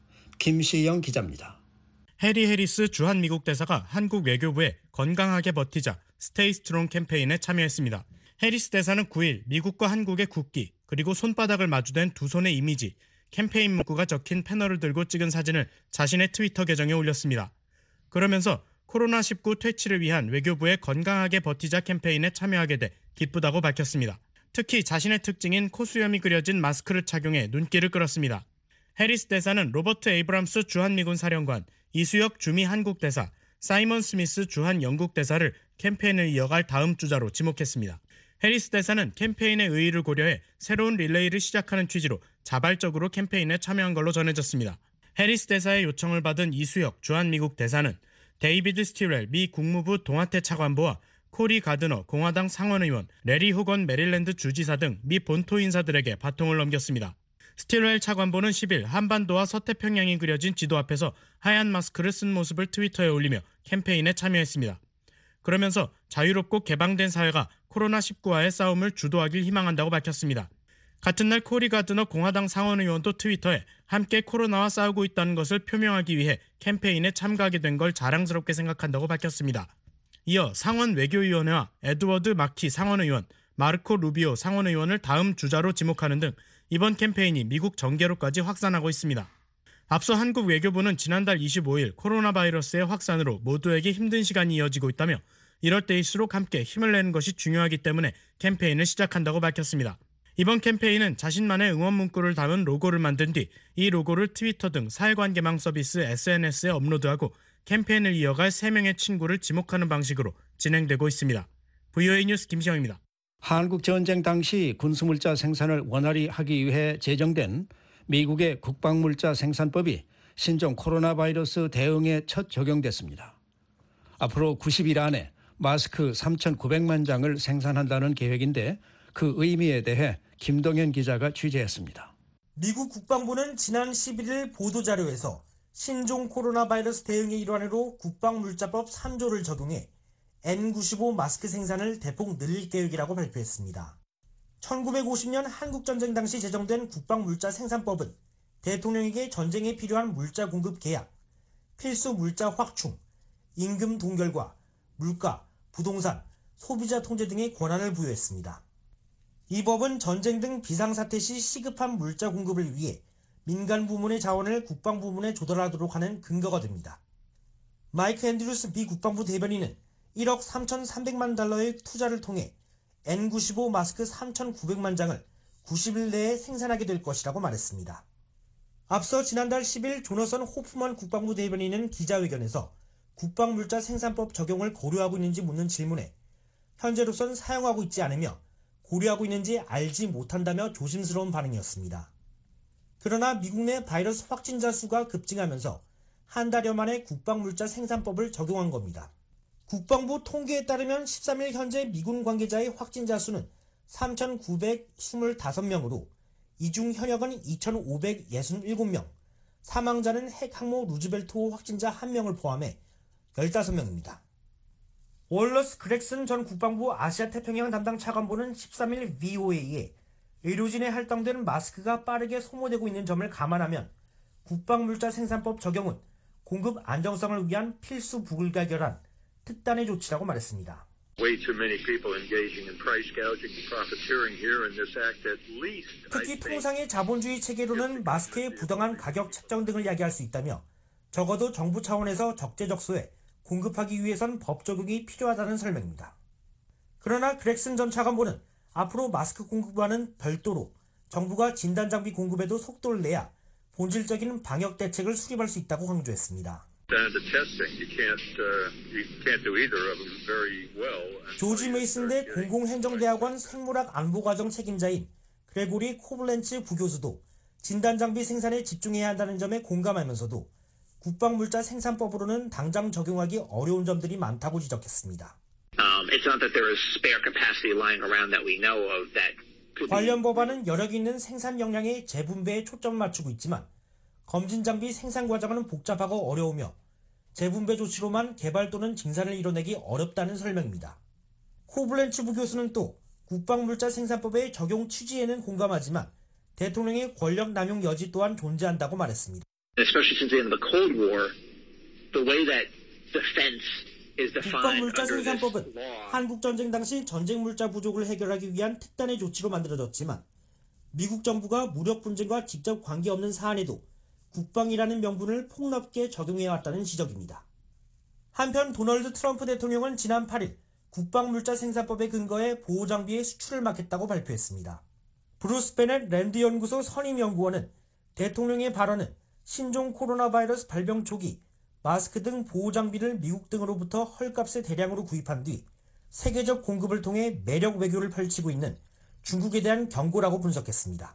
S3: 김시영 기자입니다.
S22: 해리 해리스 주한 미국 대사가 한국 외교부의 건강하게 버티자 스테이 스트롱 캠페인에 참여했습니다. 해리스 대사는 구 일 미국과 한국의 국기 그리고 손바닥을 마주댄 두 손의 이미지, 캠페인 문구가 적힌 패널을 들고 찍은 사진을 자신의 트위터 계정에 올렸습니다. 그러면서 코로나 십구 퇴치를 위한 외교부의 건강하게 버티자 캠페인에 참여하게 돼 기쁘다고 밝혔습니다. 특히 자신의 특징인 코수염이 그려진 마스크를 착용해 눈길을 끌었습니다. 해리스 대사는 로버트 에이브람스 주한미군 사령관, 이수혁 주미 한국 대사, 사이먼 스미스 주한 영국 대사를 캠페인을 이어갈 다음 주자로 지목했습니다. 해리스 대사는 캠페인의 의의를 고려해 새로운 릴레이를 시작하는 취지로 자발적으로 캠페인에 참여한 걸로 전해졌습니다. 해리스 대사의 요청을 받은 이수혁 주한미국 대사는 데이비드 스티렐 미 국무부 동아태 차관보와 코리 가드너 공화당 상원의원, 레리 호건 메릴랜드 주지사 등 미 본토 인사들에게 바통을 넘겼습니다. 스틸웰 차관보는 십 일 한반도와 서태평양이 그려진 지도 앞에서 하얀 마스크를 쓴 모습을 트위터에 올리며 캠페인에 참여했습니다. 그러면서 자유롭고 개방된 사회가 코로나 십구와의 싸움을 주도하길 희망한다고 밝혔습니다. 같은 날 코리 가드너 공화당 상원의원도 트위터에 함께 코로나와 싸우고 있다는 것을 표명하기 위해 캠페인에 참가하게 된 걸 자랑스럽게 생각한다고 밝혔습니다. 이어 상원 외교위원회와 에드워드 마키 상원의원, 마르코 루비오 상원의원을 다음 주자로 지목하는 등 이번 캠페인이 미국 정계로까지 확산하고 있습니다. 앞서 한국 외교부는 지난달 이십오 일 코로나 바이러스의 확산으로 모두에게 힘든 시간이 이어지고 있다며 이럴 때일수록 함께 힘을 내는 것이 중요하기 때문에 캠페인을 시작한다고 밝혔습니다. 이번 캠페인은 자신만의 응원 문구를 담은 로고를 만든 뒤 이 로고를 트위터 등 사회관계망 서비스 에스엔에스에 업로드하고 캠페인을 이어갈 세 명의 친구를 지목하는 방식으로 진행되고 있습니다. 브이오에이 뉴스 김시영입니다.
S3: 한국 전쟁 당시 군수물자 생산을 원활히 하기 위해 제정된 미국의 국방물자 생산법이 신종 코로나 바이러스 대응에 첫 적용됐습니다. 앞으로 구십 일 안에 마스크 삼천구백만 장을 생산한다는 계획인데 그 의미에 대해 김동현 기자가 취재했습니다.
S23: 미국 국방부는 지난 십일 일 보도자료에서
S1: 신종 코로나 바이러스 대응의 일환으로 국방물자법 삼 조를 적용해 엔 구십오 마스크 생산을 대폭 늘릴 계획이라고 발표했습니다. 천구백오십 년 한국전쟁 당시 제정된 국방물자 생산법은 대통령에게 전쟁에 필요한 물자 공급 계약, 필수 물자 확충, 임금 동결과 물가, 부동산, 소비자 통제 등의 권한을 부여했습니다. 이 법은 전쟁 등 비상사태 시 시급한 물자 공급을 위해 민간 부문의 자원을 국방 부문에 조달하도록 하는 근거가 됩니다. 마이크 앤드루스 미 국방부 대변인은 일억 삼천삼백만 달러의 투자를 통해 엔 구십오 마스크 삼천구백만 장을 구십 일 내에 생산하게 될 것이라고 말했습니다. 앞서 지난달 십 일 조너선 호프먼 국방부 대변인은 기자회견에서 국방물자 생산법 적용을 고려하고 있는지 묻는 질문에 현재로선 사용하고 있지 않으며 고려하고 있는지 알지 못한다며 조심스러운 반응이었습니다. 그러나 미국 내 바이러스 확진자 수가 급증하면서 한 달여 만에 국방물자 생산법을 적용한 겁니다. 국방부 통계에 따르면 십삼 일 현재 미군 관계자의 확진자 수는 삼천구백이십오 명으로 이 중 현역은 이천오백육십칠 명, 사망자는 핵 항모 루즈벨트호 확진자 한 명을 포함해 십오 명입니다. 월러스 그렉슨 전 국방부 아시아태평양 담당 차관보는 십삼 일 브이오에이에 의료진에 할당된 마스크가 빠르게 소모되고 있는 점을 감안하면 국방물자 생산법 적용은 공급 안정성을 위한 필수 불가결한 특단의 조치라고 말했습니다. 특히 통상의 자본주의 체계로는 마스크의 부당한 가격 책정 등을 야기할 수 있다며 적어도 정부 차원에서 적재적소에 공급하기 위해선 법 적용이 필요하다는 설명입니다. 그러나 그렉슨 전 차관보는 앞으로 마스크 공급과는 별도로 정부가 진단장비 공급에도 속도를 내야 본질적인 방역 대책을 수립할 수 있다고 강조했습니다. 조지 메이슨대 공공행정대학원 생물학 안보과정 책임자인 그레고리 코블렌츠 부교수도 진단장비 생산에 집중해야 한다는 점에 공감하면서도 국방물자 생산법으로는 당장 적용하기 어려운 점들이 많다고 지적했습니다. 관련 법안은 여력 있는 생산 역량의 재분배에 초점을 맞추고 있지만 검진 장비 생산 과정은 복잡하고 어려우며 재분배 조치로만 개발 또는 증산을 이뤄내기 어렵다는 설명입니다. 코블렌츠 부교수는 또 국방물자 생산법의 적용 취지에는 공감하지만 대통령의 권력 남용 여지 또한 존재한다고 말했습니다. 국방물자 생산법은 한국전쟁 당시 전쟁물자 부족을 해결하기 위한 특단의 조치로 만들어졌지만 미국 정부가 무력 분쟁과 직접 관계없는 사안에도 국방이라는 명분을 폭넓게 적용해왔다는 지적입니다. 한편 도널드 트럼프 대통령은 지난 팔 일 국방물자 생산법에 근거해 보호장비의 수출을 막겠다고 발표했습니다. 브루스 베넷 랜드 연구소 선임연구원은 대통령의 발언은 신종 코로나 바이러스 발병 초기 마스크 등 보호장비를 미국 등으로부터 헐값에 대량으로 구입한 뒤 세계적 공급을 통해 매력 외교를 펼치고 있는 중국에 대한 경고라고 분석했습니다.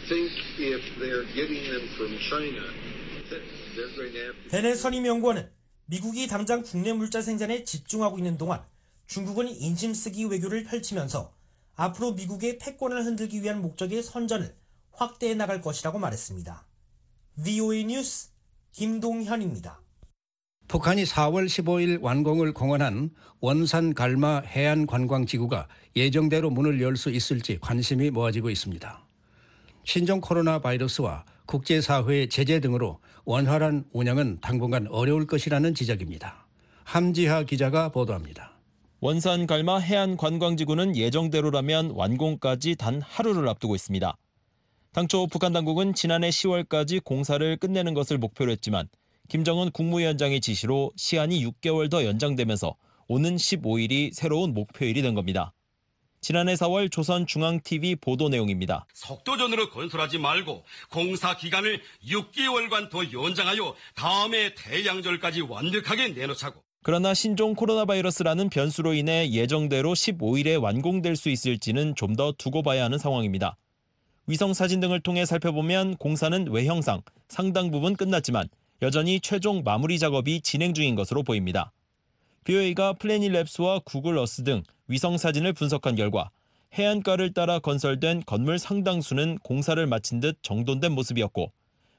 S1: 베넷 선임연구원은 미국이 당장 국내 물자 생산에 집중하고 있는 동안 중국은 인심 쓰기 외교를 펼치면서 앞으로 미국의 패권을 흔들기 위한 목적의 선전을 확대해 나갈 것이라고 말했습니다. 브이오에이 뉴스 김동현입니다.
S3: 북한이 사월 십오일 완공을 공언한 원산 갈마 해안관광지구가 예정대로 문을 열 수 있을지 관심이 모아지고 있습니다. 신종 코로나 바이러스와 국제사회의 제재 등으로 원활한 운영은 당분간 어려울 것이라는 지적입니다. 함지하 기자가 보도합니다.
S2: 원산 갈마 해안관광지구는 예정대로라면 완공까지 단 하루를 앞두고 있습니다. 당초 북한 당국은 지난해 시월까지 공사를 끝내는 것을 목표로 했지만 김정은 국무위원장의 지시로 시한이 육 개월 더 연장되면서 오는 십오일이 새로운 목표일이 된 겁니다. 지난해 사월 조선중앙티비 보도 내용입니다.
S23: 속도전으로 건설하지 말고 공사 기간을 육 개월간 더 연장하여 다음해 태양절까지 완벽하게 내놓자고.
S2: 그러나 신종 코로나 바이러스라는 변수로 인해 예정대로 십오일에 완공될 수 있을지는 좀 더 두고 봐야 하는 상황입니다. 위성사진 등을 통해 살펴보면 공사는 외형상 상당 부분 끝났지만 여전히 최종 마무리 작업이 진행 중인 것으로 보입니다. 브이오에이가 플래닛랩스와 구글 어스 등 위성사진을 분석한 결과 해안가를 따라 건설된 건물 상당수는 공사를 마친 듯 정돈된 모습이었고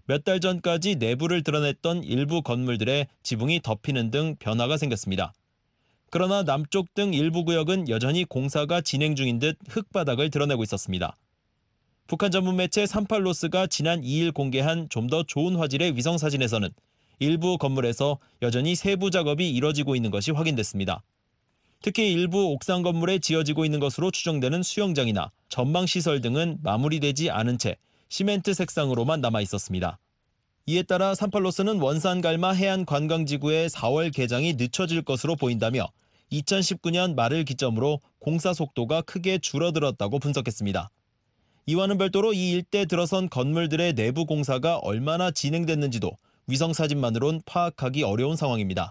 S2: 몇 달 전까지 내부를 드러냈던 일부 건물들의 지붕이 덮이는 등 변화가 생겼습니다. 그러나 남쪽 등 일부 구역은 여전히 공사가 진행 중인 듯 흙바닥을 드러내고 있었습니다. 북한 전문 매체 삼팔로스가 지난 이 일 공개한 좀 더 좋은 화질의 위성사진에서는 일부 건물에서 여전히 세부 작업이 이뤄지고 있는 것이 확인됐습니다. 특히 일부 옥상 건물에 지어지고 있는 것으로 추정되는 수영장이나 전망시설 등은 마무리되지 않은 채 시멘트 색상으로만 남아 있었습니다. 이에 따라 삼팔로스는 원산갈마 해안관광지구의 사월 개장이 늦춰질 것으로 보인다며 이천십구 년 말을 기점으로 공사 속도가 크게 줄어들었다고 분석했습니다. 이와는 별도로 이 일대 들어선 건물들의 내부 공사가 얼마나 진행됐는지도 위성사진만으론 파악하기 어려운 상황입니다.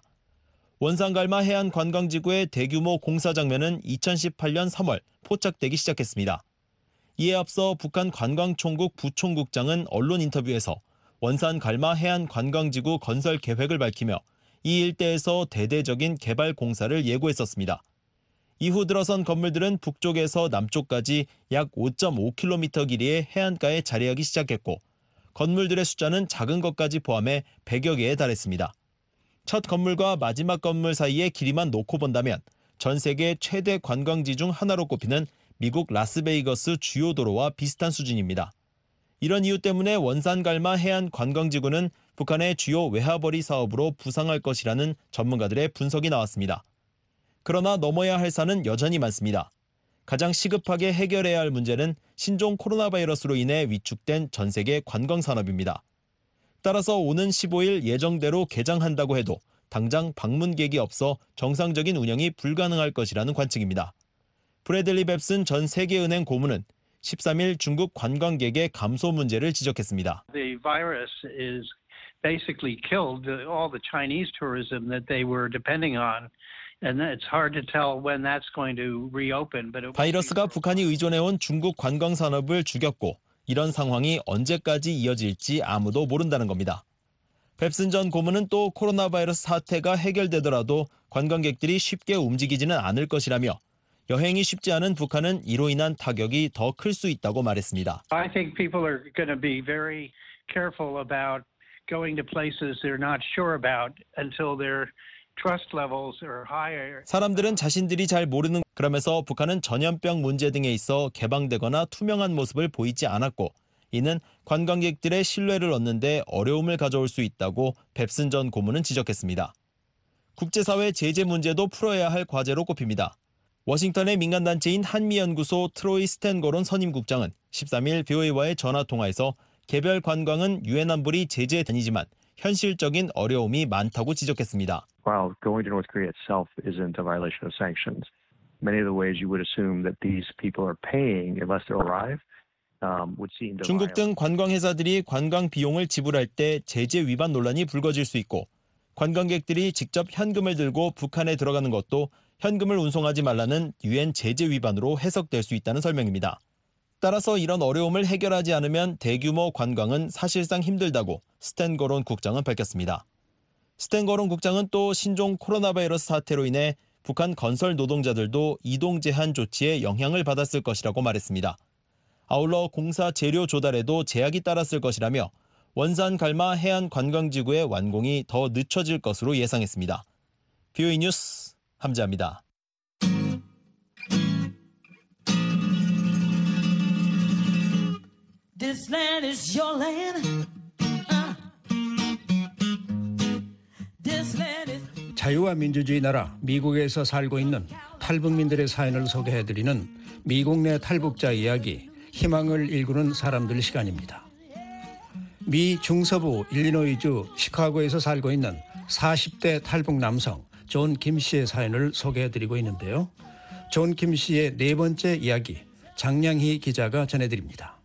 S2: 원산갈마 해안관광지구의 대규모 공사 장면은 이천십팔 년 삼월 포착되기 시작했습니다. 이에 앞서 북한 관광총국 부총국장은 언론 인터뷰에서 원산갈마 해안관광지구 건설 계획을 밝히며 이 일대에서 대대적인 개발 공사를 예고했었습니다. 이후 들어선 건물들은 북쪽에서 남쪽까지 약 오 점 오 킬로미터 길이의 해안가에 자리하기 시작했고 건물들의 숫자는 작은 것까지 포함해 백여 개에 달했습니다. 첫 건물과 마지막 건물 사이의 길이만 놓고 본다면 전 세계 최대 관광지 중 하나로 꼽히는 미국 라스베이거스 주요 도로와 비슷한 수준입니다. 이런 이유 때문에 원산갈마 해안관광지구는 북한의 주요 외화벌이 사업으로 부상할 것이라는 전문가들의 분석이 나왔습니다. 그러나 넘어야 할 산은 여전히 많습니다. 가장 시급하게 해결해야 할 문제는 신종 코로나 바이러스로 인해 위축된 전 세계 관광산업입니다. 따라서 오는 십오 일 예정대로 개장한다고 해도 당장 방문객이 없어 정상적인 운영이 불가능할 것이라는 관측입니다. 브래들리 뱁슨 전 세계은행 고문은 십삼 일 중국 관광객의 감소 문제를 지적했습니다.
S4: The virus is basically killed all the Chinese tourism that they were depending on. And it's hard to tell when that's going to reopen. But it
S2: 바이러스가 북한이 의존해온 중국 관광 산업을 죽였고 이런 상황이 언제까지 이어질지 아무도 모른다는 겁니다. 뱁슨 전 고문은 또 코로나 바이러스 사태가 해결되더라도 관광객들이 쉽게 움직이지는 않을 것이라며 여행이 쉽지 않은 북한은 이로 인한 타격이 더 클 수 있다고 말했습니다.
S4: I think people are going to be very careful about going to places they're not sure about until they're Trust levels are higher.
S2: 사람들은 자신들이 잘 모르는 그러면서 북한은 전염병 문제 등에 있어 개방되거나 투명한 모습을 보이지 않았고 이는 관광객들의 신뢰를 얻는 데 어려움을 가져올 수 있다고 뱁슨 전 고문은 지적했습니다. 국제사회 제재 문제도 풀어야 할 과제로 꼽힙니다. 워싱턴의 민간단체인 한미연구소 트로이 스탠거론 선임국장은 십삼 일 브이오에이와의 전화통화에서 개별 관광은 유엔 안보리 제재에 다니지만 현실적인 어려움이 많다고 지적했습니다.
S5: While going to North Korea itself isn't a violation of sanctions, many of the ways you would assume that these people are paying unless they arrive um, would seem to
S2: 중국 등 관광회사들이 관광 비용을 지불할 때 제재 위반 논란이 불거질 수 있고 관광객들이 직접 현금을 들고 북한에 들어가는 것도 현금을 운송하지 말라는 유엔 제재 위반으로 해석될 수 있다는 설명입니다. 따라서 이런 어려움을 해결하지 않으면 대규모 관광은 사실상 힘들다고 스탠거론 국장은 밝혔습니다. 스탠거론 국장은 또 신종 코로나 바이러스 사태로 인해 북한 건설 노동자들도 이동 제한 조치에 영향을 받았을 것이라고 말했습니다. 아울러 공사 재료 조달에도 제약이 따랐을 것이라며 원산갈마 해안관광지구의 완공이 더 늦춰질 것으로 예상했습니다. 브이오에이 뉴스 함지아입니다.
S6: This land is your land. Uh. This land is...
S3: 자유와 민주주의 나라 미국에서 살고 있는 탈북민들의 사연을 소개해드리는 미국 내 탈북자 이야기, 희망을 일구는 사람들 시간입니다. 미 중서부 일리노이주 시카고에서 살고 있는 사십 대 탈북 남성 존 김 씨의 사연을 소개해드리고 있는데요. 존 김 씨의 네 번째 이야기, 장량희 기자가 전해드립니다.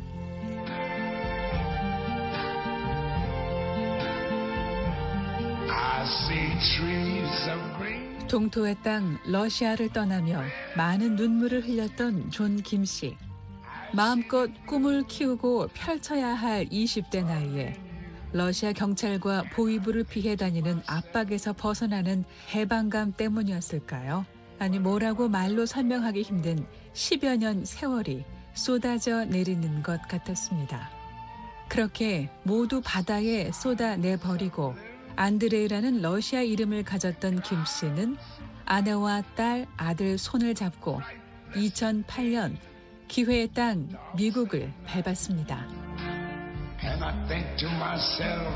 S24: 동토의 땅 러시아를 떠나며 많은 눈물을 흘렸던 존 김 씨. 마음껏 꿈을 키우고 펼쳐야 할 이십 대 나이에 러시아 경찰과 보위부를 피해 다니는 압박에서 벗어나는 해방감 때문이었을까요? 아니 뭐라고 말로 설명하기 힘든 십여 년 세월이 쏟아져 내리는 것 같았습니다. 그렇게 모두 바다에 쏟아내버리고 안드레이라는 러시아 이름을 가졌던 김 씨는 아내와 딸, 아들 손을 잡고 이천팔 년 기회의 땅 미국을 밟았습니다.
S7: And I think to myself,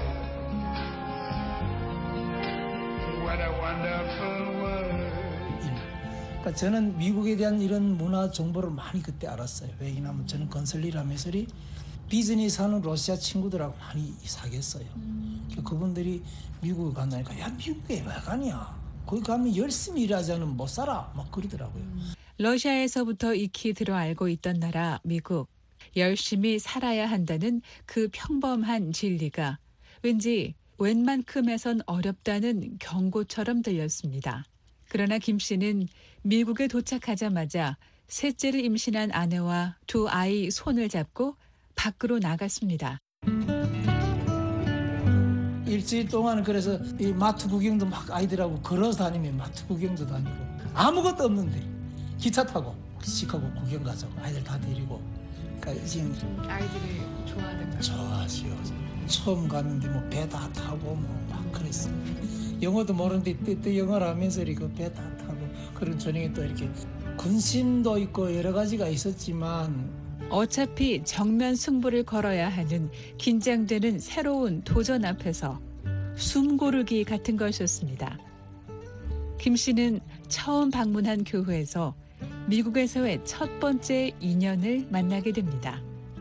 S7: what a wonderful world.
S8: 그러니까 저는 미국에 대한 이런 문화 정보를 많이 그때 알았어요. 왜냐하면 저는 건설 일 하면서 비즈니스 하는 러시아 친구들하고 많이 사귀었어요. 음. 그러니까 그분들이 미국에 간다니까 야 미국에 왜 가냐? 거기 가면 열심히 일하지 않으면 못 살아. 막 그러더라고요.
S24: 음. 러시아에서부터 익히 들어 알고 있던 나라 미국. 열심히 살아야 한다는 그 평범한 진리가 왠지 웬만큼에선 어렵다는 경고처럼 들렸습니다. 그러나 김 씨는 미국에 도착하자마자 셋째를 임신한 아내와 두 아이 손을 잡고 밖으로 나갔습니다.
S8: 일주일 동안 그래서 이 마트 구경도 막 아이들하고 걸어서 다니면 마트 구경도 다니고 아무것도 없는데 기차 타고 시카고 구경 가자고 아이들 다 데리고 그러니까 지금
S24: 아이들이 좋아하는
S8: 좋아하시오. 처음 갔는데 뭐 배 다 타고 뭐 막 그랬어요. 영어도 모르는데 또, 또 영어를 하면서 이렇게 배 다 타고 그런 저녁에 또 이렇게 군심도 있고 여러 가지가 있었지만
S24: 어차피 정면 승부를 걸어야 하는 긴장되는 새로운 도전 앞에서 숨 고르기 같은 것이었습니다. 김 씨는 처음 방문한 교회에서 미국에서의 첫 번째 인연을 만나게 됩니다.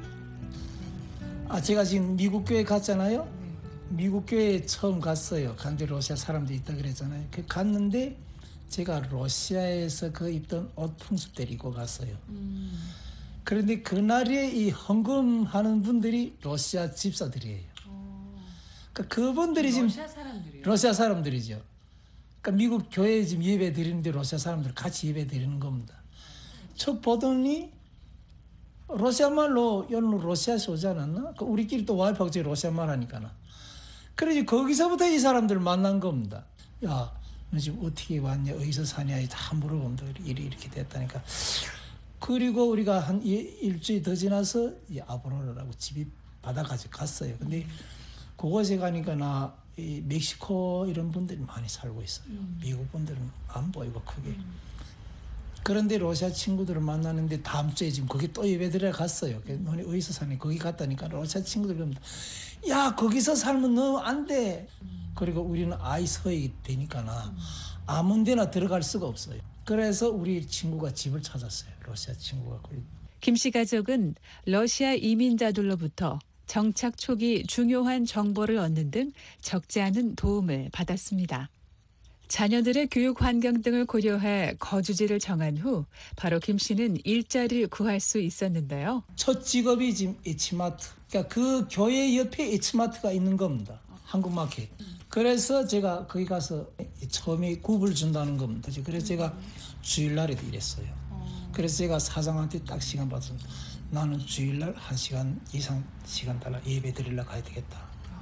S8: 아 제가 지금 미국 교회 갔잖아요. 미국 교회에 처음 갔어요. 간데 러시아 사람도 있다 그랬잖아요. 그 갔는데 제가 러시아에서 그 입던 옷 풍습대로 입고 갔어요. 음. 그런데 그날에 이 헌금하는 분들이 러시아 집사들이에요. 그러니까 그분들이 지금
S24: 러시아 사람들이요?
S8: 러시아 사람들이죠. 그러니까 미국 교회에 지금 예배 드리는데 러시아 사람들 같이 예배 드리는 겁니다. 저 보더니 러시아 말로 연로 러시아에서 오지 않았나? 우리끼리 또 와이프하고 제 러시아 말 하니까나. 그래서 거기서부터 이 사람들을 만난 겁니다. 야, 너 지금 어떻게 왔냐? 어디서 사냐? 다 물어보면 일이 이렇게 됐다니까. 그리고 우리가 한 일주일 더 지나서 이 아브로라고 집이 바다까지 갔어요. 근데 그곳에 가니까 나 이 멕시코 이런 분들이 많이 살고 있어요. 음. 미국 분들은 안 보이고 크게. 음. 그런데 러시아 친구들을 만나는데 다음 주에 지금 거기 또 예배드리러 갔어요. 너네 어디서 사니? 거기 갔다니까 러시아 친구들 그럽니다. 야 거기서 살면 너 안 돼. 음. 그리고 우리는 아이 서이 되니까나 음. 아무 데나 들어갈 수가 없어요. 그래서 우리 친구가 집을 찾았어요. 러시아 친구가.
S24: 김 씨 가족은 러시아 이민자들로부터 정착 초기 중요한 정보를 얻는 등 적지 않은 도움을 받았습니다. 자녀들의 교육 환경 등을 고려해 거주지를 정한 후 바로 김 씨는 일자리를 구할 수 있었는데요.
S8: 첫 직업이 지금 H마트. 그러니까 그 교회 옆에 H마트가 있는 겁니다. 한국마켓. 그래서 제가 거기 가서 처음에 굽을 준다는 겁니다. 그래서 제가 주일날에도 일했어요. 그래서 제가 사장한테 딱 시간 받았습니다. 나는 주일날 한 시간 이상 시간 달라 예배 드리러 가야 되겠다.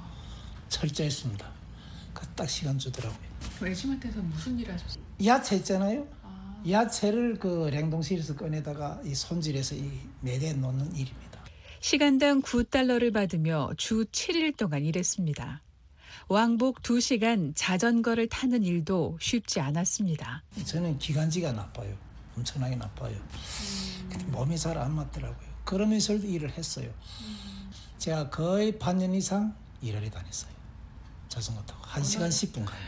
S8: 철저했습니다. 그 딱 시간 주더라고요.
S24: H마트에서 무슨 일 하셨어요?
S8: 야채 있잖아요. 아. 야채를 그 냉동실에서 꺼내다가 이 손질해서 이 매대에 놓는 일입니다.
S24: 시간당 구 달러를 받으며 주 칠 일 동안 일했습니다. 왕복 두 시간 자전거를 타는 일도 쉽지 않았습니다.
S8: 저는 기관지가 나빠요. 엄청나게 나빠요. 음. 몸이 잘 안 맞더라고요. 그러면서도 일을 했어요. 음. 제가 거의 반년 이상 일하러 다녔어요. 자전거 타고 한 시간 십 분 가요.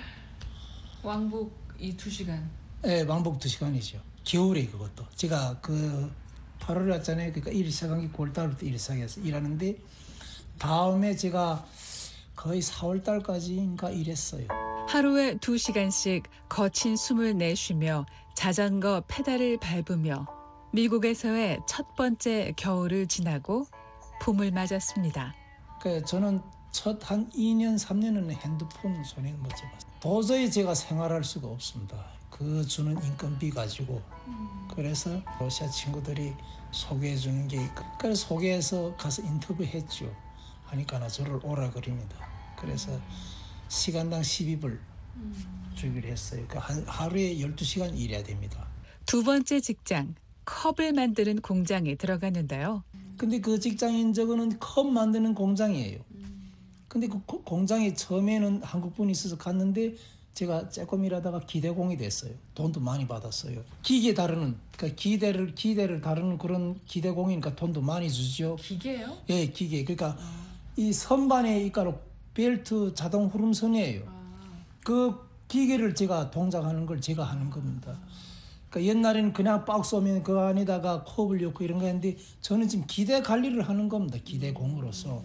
S24: 왕복 이 두 시간?
S8: 네, 왕복 두 시간이죠. 겨울에 그것도. 제가 그 팔월에 왔잖아요. 그러니까 일 시작한 게 구월 달부터 일 시작해서 일하는데 다음에 제가 거의 사월 달까지인가 일했어요.
S24: 하루에 두 시간씩 거친 숨을 내쉬며 자전거 페달을 밟으며 미국에서의 첫 번째 겨울을 지나고 봄을 맞았습니다.
S8: 그 저는 첫 한 이 년, 삼 년은 핸드폰 손에 못 잡았어요. 도저히 제가 생활할 수가 없습니다. 그 주는 인건비 가지고. 음. 그래서 러시아 친구들이 소개해 주는 게 있고 그래서 소개해서 가서 인터뷰했죠. 하니까 나 저를 오라 그럽니다. 그래서 음. 시간당 십이 불 음. 주기로 했어요. 그러니까 하루에 열두 시간 일해야 됩니다.
S24: 두 번째 직장, 컵을 만드는 공장에 들어갔는데요.
S8: 근데 그 직장인 저거는 컵 만드는 공장이에요. 근데 그 공장에 처음에는 한국분이 있어서 갔는데 제가 조금 일하다가 기대공이 됐어요. 돈도 많이 받았어요. 기계 다루는, 그러니까 기대를 기대를 다루는 그런 기대공이니까 돈도 많이 주죠.
S9: 기계요?
S8: 예, 기계. 그러니까 아. 이 선반에 이가로 벨트 자동 후름선이에요. 아. 그 기계를 제가 동작하는 걸 제가 하는 겁니다. 그러니까 옛날에는 그냥 박스 오면 그 안에다가 컵을 넣고 이런 거 했는데 저는 지금 기대 관리를 하는 겁니다. 기대공으로서.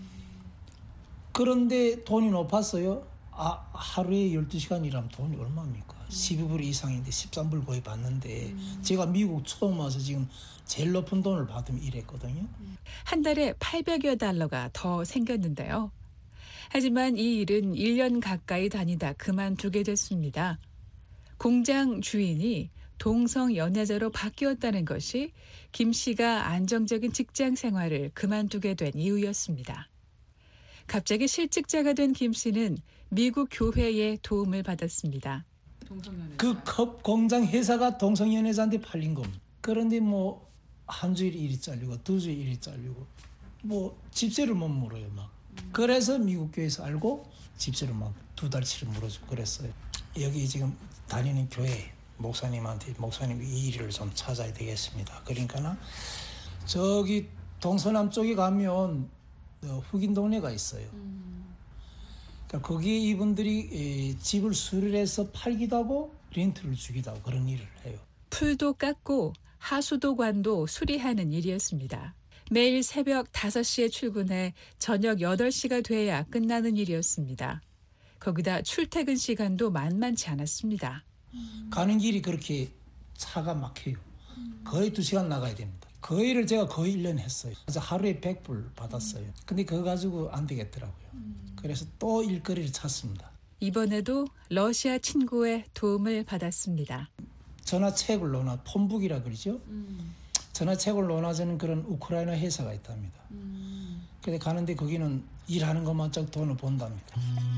S8: 그런데 돈이 높았어요. 아, 하루에 열두 시간 일하면 돈이 얼마입니까? 십이 불 이상인데 십삼 불 거의 받는데 음. 제가 미국 처음 와서 지금 제일 높은 돈을 받으면 이랬거든요.
S24: 한 달에 팔백여 달러가 더 생겼는데요. 하지만 이 일은 일 년 가까이 다니다 그만두게 됐습니다. 공장 주인이 동성 연애자로 바뀌었다는 것이 김 씨가 안정적인 직장 생활을 그만두게 된 이유였습니다. 갑자기 실직자가 된 김 씨는 미국 교회의 도움을 받았습니다.
S8: 그 컵 공장 회사가 동성연애자한테 팔린 겁니다. 그런데 뭐 한 주일 일이 잘리고 두 주일 일이 잘리고 뭐 집세를 못 물어요 막. 그래서 미국 교회에서 알고 집세를 막 두 달치를 물어주고 그랬어요. 여기 지금 다니는 교회 목사님한테 목사님 이 일을 좀 찾아야 되겠습니다. 그러니까는 저기 동서남 쪽에 가면 흑인 동네가 있어요. 음. 그러니까 거기에 이분들이 집을 수리해서 팔기도 하고 렌트를 주기도 하고 그런 일을 해요.
S24: 풀도 깎고 하수도관도 수리하는 일이었습니다. 매일 새벽 다섯 시에 출근해 저녁 여덟 시가 돼야 끝나는 일이었습니다. 거기다 출퇴근 시간도 만만치 않았습니다.
S8: 음. 가는 길이 그렇게 차가 막혀요. 음. 거의 두 시간 나가야 됩니다. 그 일을 제가 거의 일 년 했어요. 그래서 하루에 백 불 받았어요. 근데 그거 가지고 안 되겠더라고요. 그래서 또 일거리를 찾습니다.
S24: 이번에도 러시아 친구의 도움을 받았습니다.
S8: 전화책을 넣어놔, 폰북이라 그러죠. 음. 전화책을 넣어놔주는 그런 우크라이나 회사가 있답니다. 음. 근데 가는데 거기는 일하는 것만 쫙 돈을 본답니다.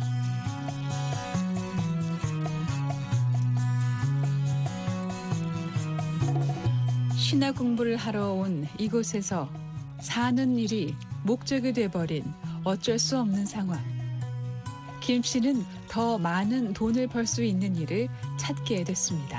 S24: 신학 공부를 하러 온 이곳에서 사는 일이 목적이 돼버린 어쩔 수 없는 상황. 김 씨는 더 많은 돈을 벌 수 있는 일을 찾게 됐습니다.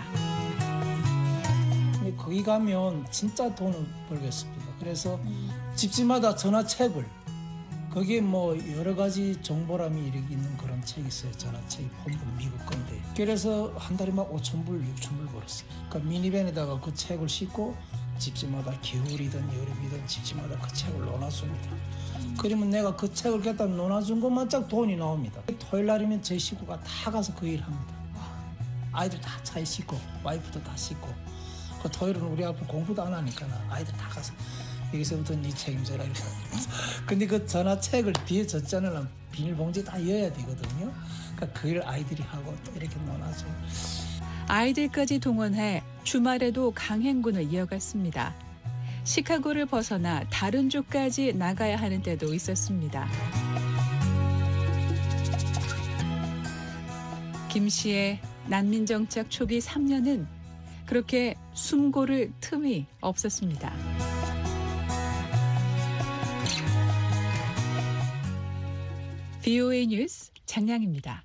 S8: 근데 거기 가면 진짜 돈을 벌겠습니다. 그래서 음. 집집마다 전화책을 거기에 뭐 여러 가지 정보람이 있는 그런 책이 있어요. 전화책이 폰북 미국 건데. 그래서 한 달에 막 오천 불, 육천 불 벌었어요. 그러니까 미니밴에다가 그 책을 싣고 집집마다 겨울이든 여름이든 집집마다 그 책을 넣어놨습니다. 그러면 내가 그 책을 갖다 넣어준 것만 짝 돈이 나옵니다. 토요일 날이면 제 식구가 다 가서 그 일을 합니다. 아이들 다 차에 싣고 와이프도 다 싣고 그 토요일은 우리 아빠 공부도 안 하니까 아이들 다 가서 여기서부터 네 책임져라 이렇게. 근데 그 전화책을 뒤에 젖자는 비닐봉지에 다 넣어야 되거든요. 그러니까 그 일을 아이들이 하고 또 이렇게 넣어놔줘.
S24: 아이들까지 동원해 주말에도 강행군을 이어갔습니다. 시카고를 벗어나 다른 주까지 나가야 하는 때도 있었습니다. 김 씨의 난민정착 초기 삼 년은 그렇게 숨고를 틈이 없었습니다. 브이오에이 뉴스 장량입니다.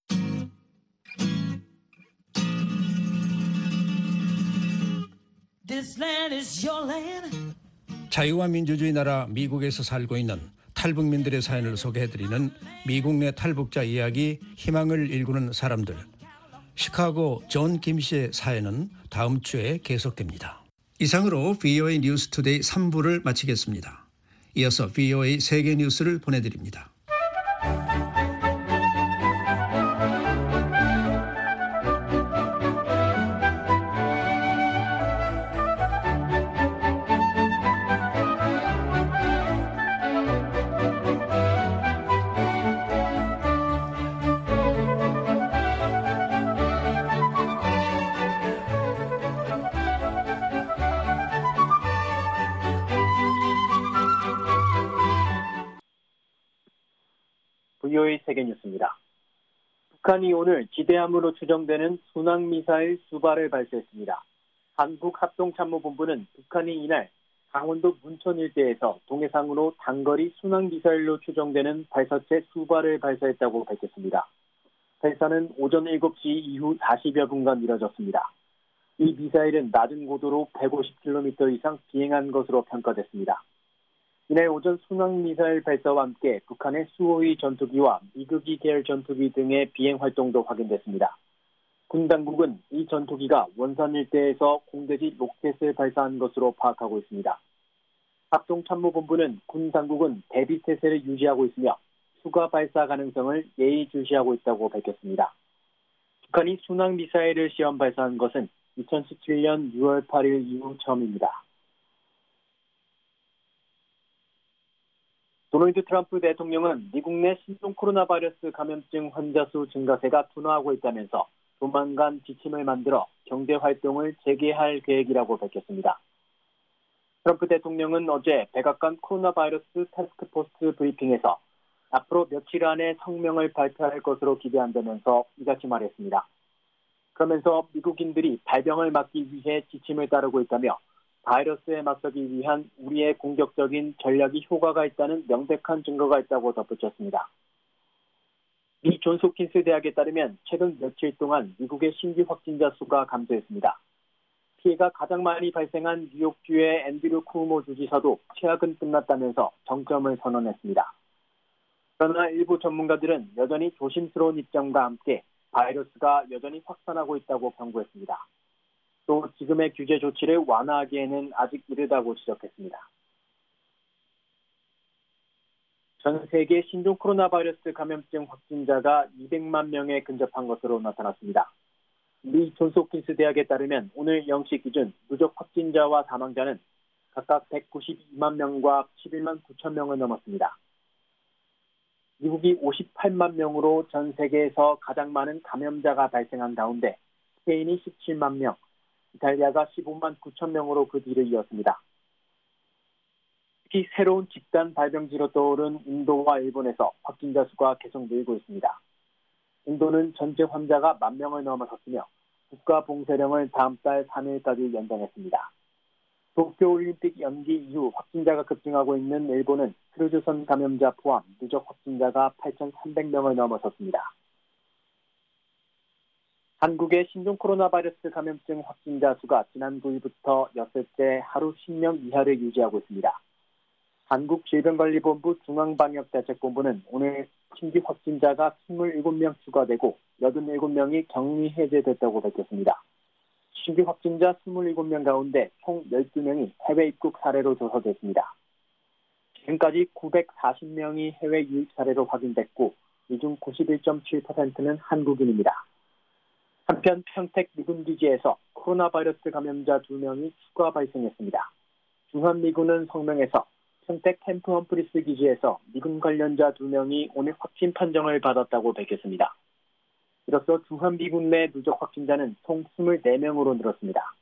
S3: 자유와 민주주의 나라 미국에서 살고 있는 탈북민들의 사연을 소개해드리는 미국 내 탈북자 이야기 희망을 일구는 사람들. 시카고 존 김 씨의 사연은 다음 주에 계속됩니다. 이상으로 브이오에이 뉴스 투데이 삼 부를 마치겠습니다. 이어서 브이오에이 세계 뉴스를 보내드립니다.
S10: 브이오에이 세계뉴스입니다. 북한이 오늘 지대함으로 추정되는 순항미사일 두 발을 발사했습니다. 한국합동참모본부는 북한이 이날 강원도 문천 일대에서 동해상으로 단거리 순항미사일로 추정되는 발사체 수 발을 발사했다고 밝혔습니다. 발사는 오전 일곱 시 이후 사십여 분간 이뤄졌습니다. 이 미사일은 낮은 고도로 백오십 킬로미터 이상 비행한 것으로 평가됐습니다. 이날 오전 순항미사일 발사와 함께 북한의 수호위 전투기와 미국이 계열 전투기 등의 비행 활동도 확인됐습니다. 군 당국은 이 전투기가 원산 일대에서 공대지 로켓을 발사한 것으로 파악하고 있습니다. 합동참모본부는 군 당국은 대비 태세를 유지하고 있으며 추가 발사 가능성을 예의주시하고 있다고 밝혔습니다. 북한이 순항미사일을 시험 발사한 것은 이천십칠 년 유월 팔일 이후 처음입니다. 도널드 트럼프 대통령은 미국 내 신종 코로나 바이러스 감염증 환자 수 증가세가 둔화하고 있다면서 조만간 지침을 만들어 경제 활동을 재개할 계획이라고 밝혔습니다. 트럼프 대통령은 어제 백악관 코로나 바이러스 태스크포스 브리핑에서 앞으로 며칠 안에 성명을 발표할 것으로 기대한다면서 이같이 말했습니다. 그러면서 미국인들이 발병을 막기 위해 지침을 따르고 있다며 바이러스에 맞서기 위한 우리의 공격적인 전략이 효과가 있다는 명백한 증거가 있다고 덧붙였습니다. 미 존스홉킨스 대학에 따르면 최근 며칠 동안 미국의 신규 확진자 수가 감소했습니다. 피해가 가장 많이 발생한 뉴욕주의 앤드류 쿠오모 주지사도 최악은 끝났다면서 정점을 선언했습니다. 그러나 일부 전문가들은 여전히 조심스러운 입장과 함께 바이러스가 여전히 확산하고 있다고 경고했습니다. 또 지금의 규제 조치를 완화하기에는 아직 이르다고 지적했습니다. 전 세계 신종 코로나 바이러스 감염증 확진자가 이백만 명에 근접한 것으로 나타났습니다. 미 존스홉킨스 대학에 따르면 오늘 영 시 기준 누적 확진자와 사망자는 각각 백구십이만 명과 십일만 구천 명을 넘었습니다. 미국이 오십팔만 명으로 전 세계에서 가장 많은 감염자가 발생한 가운데 스페인이 십칠만 명, 이탈리아가 십오만 구천 명으로 그 뒤를 이었습니다. 특히 새로운 집단 발병지로 떠오른 인도와 일본에서 확진자 수가 계속 늘고 있습니다. 인도는 전체 환자가 만 명을 넘어섰으며 국가 봉쇄령을 다음 달 삼 일까지 연장했습니다. 도쿄올림픽 연기 이후 확진자가 급증하고 있는 일본은 크루즈선 감염자 포함 누적 확진자가 팔천삼백 명을 넘어섰습니다. 한국의 신종 코로나 바이러스 감염증 확진자 수가 지난 구 일부터 엿새째 하루 십 명 이하를 유지하고 있습니다. 한국질병관리본부 중앙방역대책본부는 오늘 신규 확진자가 이십칠 명 추가되고 팔십칠 명이 격리 해제됐다고 밝혔습니다. 신규 확진자 이십칠 명 가운데 총 열두 명이 해외 입국 사례로 조사됐습니다. 지금까지 구백사십 명이 해외 유입 사례로 확인됐고 이 중 구십일 점 칠 퍼센트는 한국인입니다. 한편 평택 미군기지에서 코로나 바이러스 감염자 두 명이 추가 발생했습니다. 주한미군은 성명에서 평택 캠프 험프리스 기지에서 미군 관련자 두 명이 오늘 확진 판정을 받았다고 밝혔습니다. 이로써 주한미군 내 누적 확진자는 총 이십사 명으로 늘었습니다.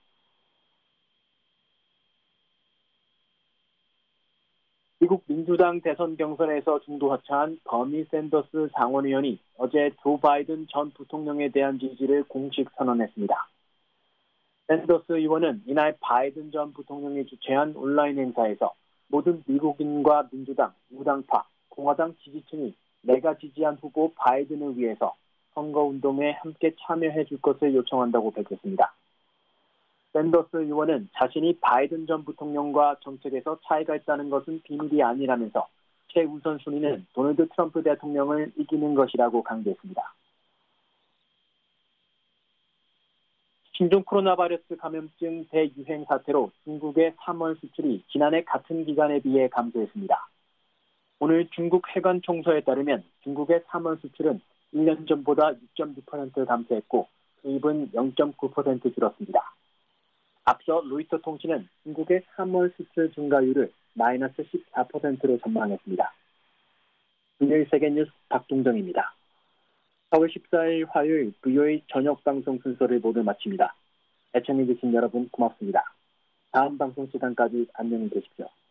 S10: 미국 민주당 대선 경선에서 중도하차한 버니 샌더스 상원의원이 어제 조 바이든 전 부통령에 대한 지지를 공식 선언했습니다. 샌더스 의원은 이날 바이든 전 부통령이 주최한 온라인 행사에서 모든 미국인과 민주당, 무당파, 공화당 지지층이 내가 지지한 후보 바이든을 위해서 선거운동에 함께 참여해 줄 것을 요청한다고 밝혔습니다. 샌더스 의원은 자신이 바이든 전 부통령과 정책에서 차이가 있다는 것은 비밀이 아니라면서 최우선 순위는 도널드 트럼프 대통령을 이기는 것이라고 강조했습니다. 신종 코로나 바이러스 감염증 대유행 사태로 중국의 삼월 수출이 지난해 같은 기간에 비해 감소했습니다. 오늘 중국 해관 총서에 따르면 중국의 삼월 수출은 일 년 전보다 육 점 육 퍼센트 감소했고 수입은 영 점 구 퍼센트 줄었습니다. 앞서 로이터 통신은 중국의 삼월 수출 증가율을 마이너스 십사 퍼센트로 전망했습니다. 금요일 세계뉴스 박동정입니다. 사월 십사일 화요일 브이오에이 저녁 방송 순서를 모두 마칩니다. 애청해주신 여러분 고맙습니다. 다음 방송 시간까지 안녕히 계십시오.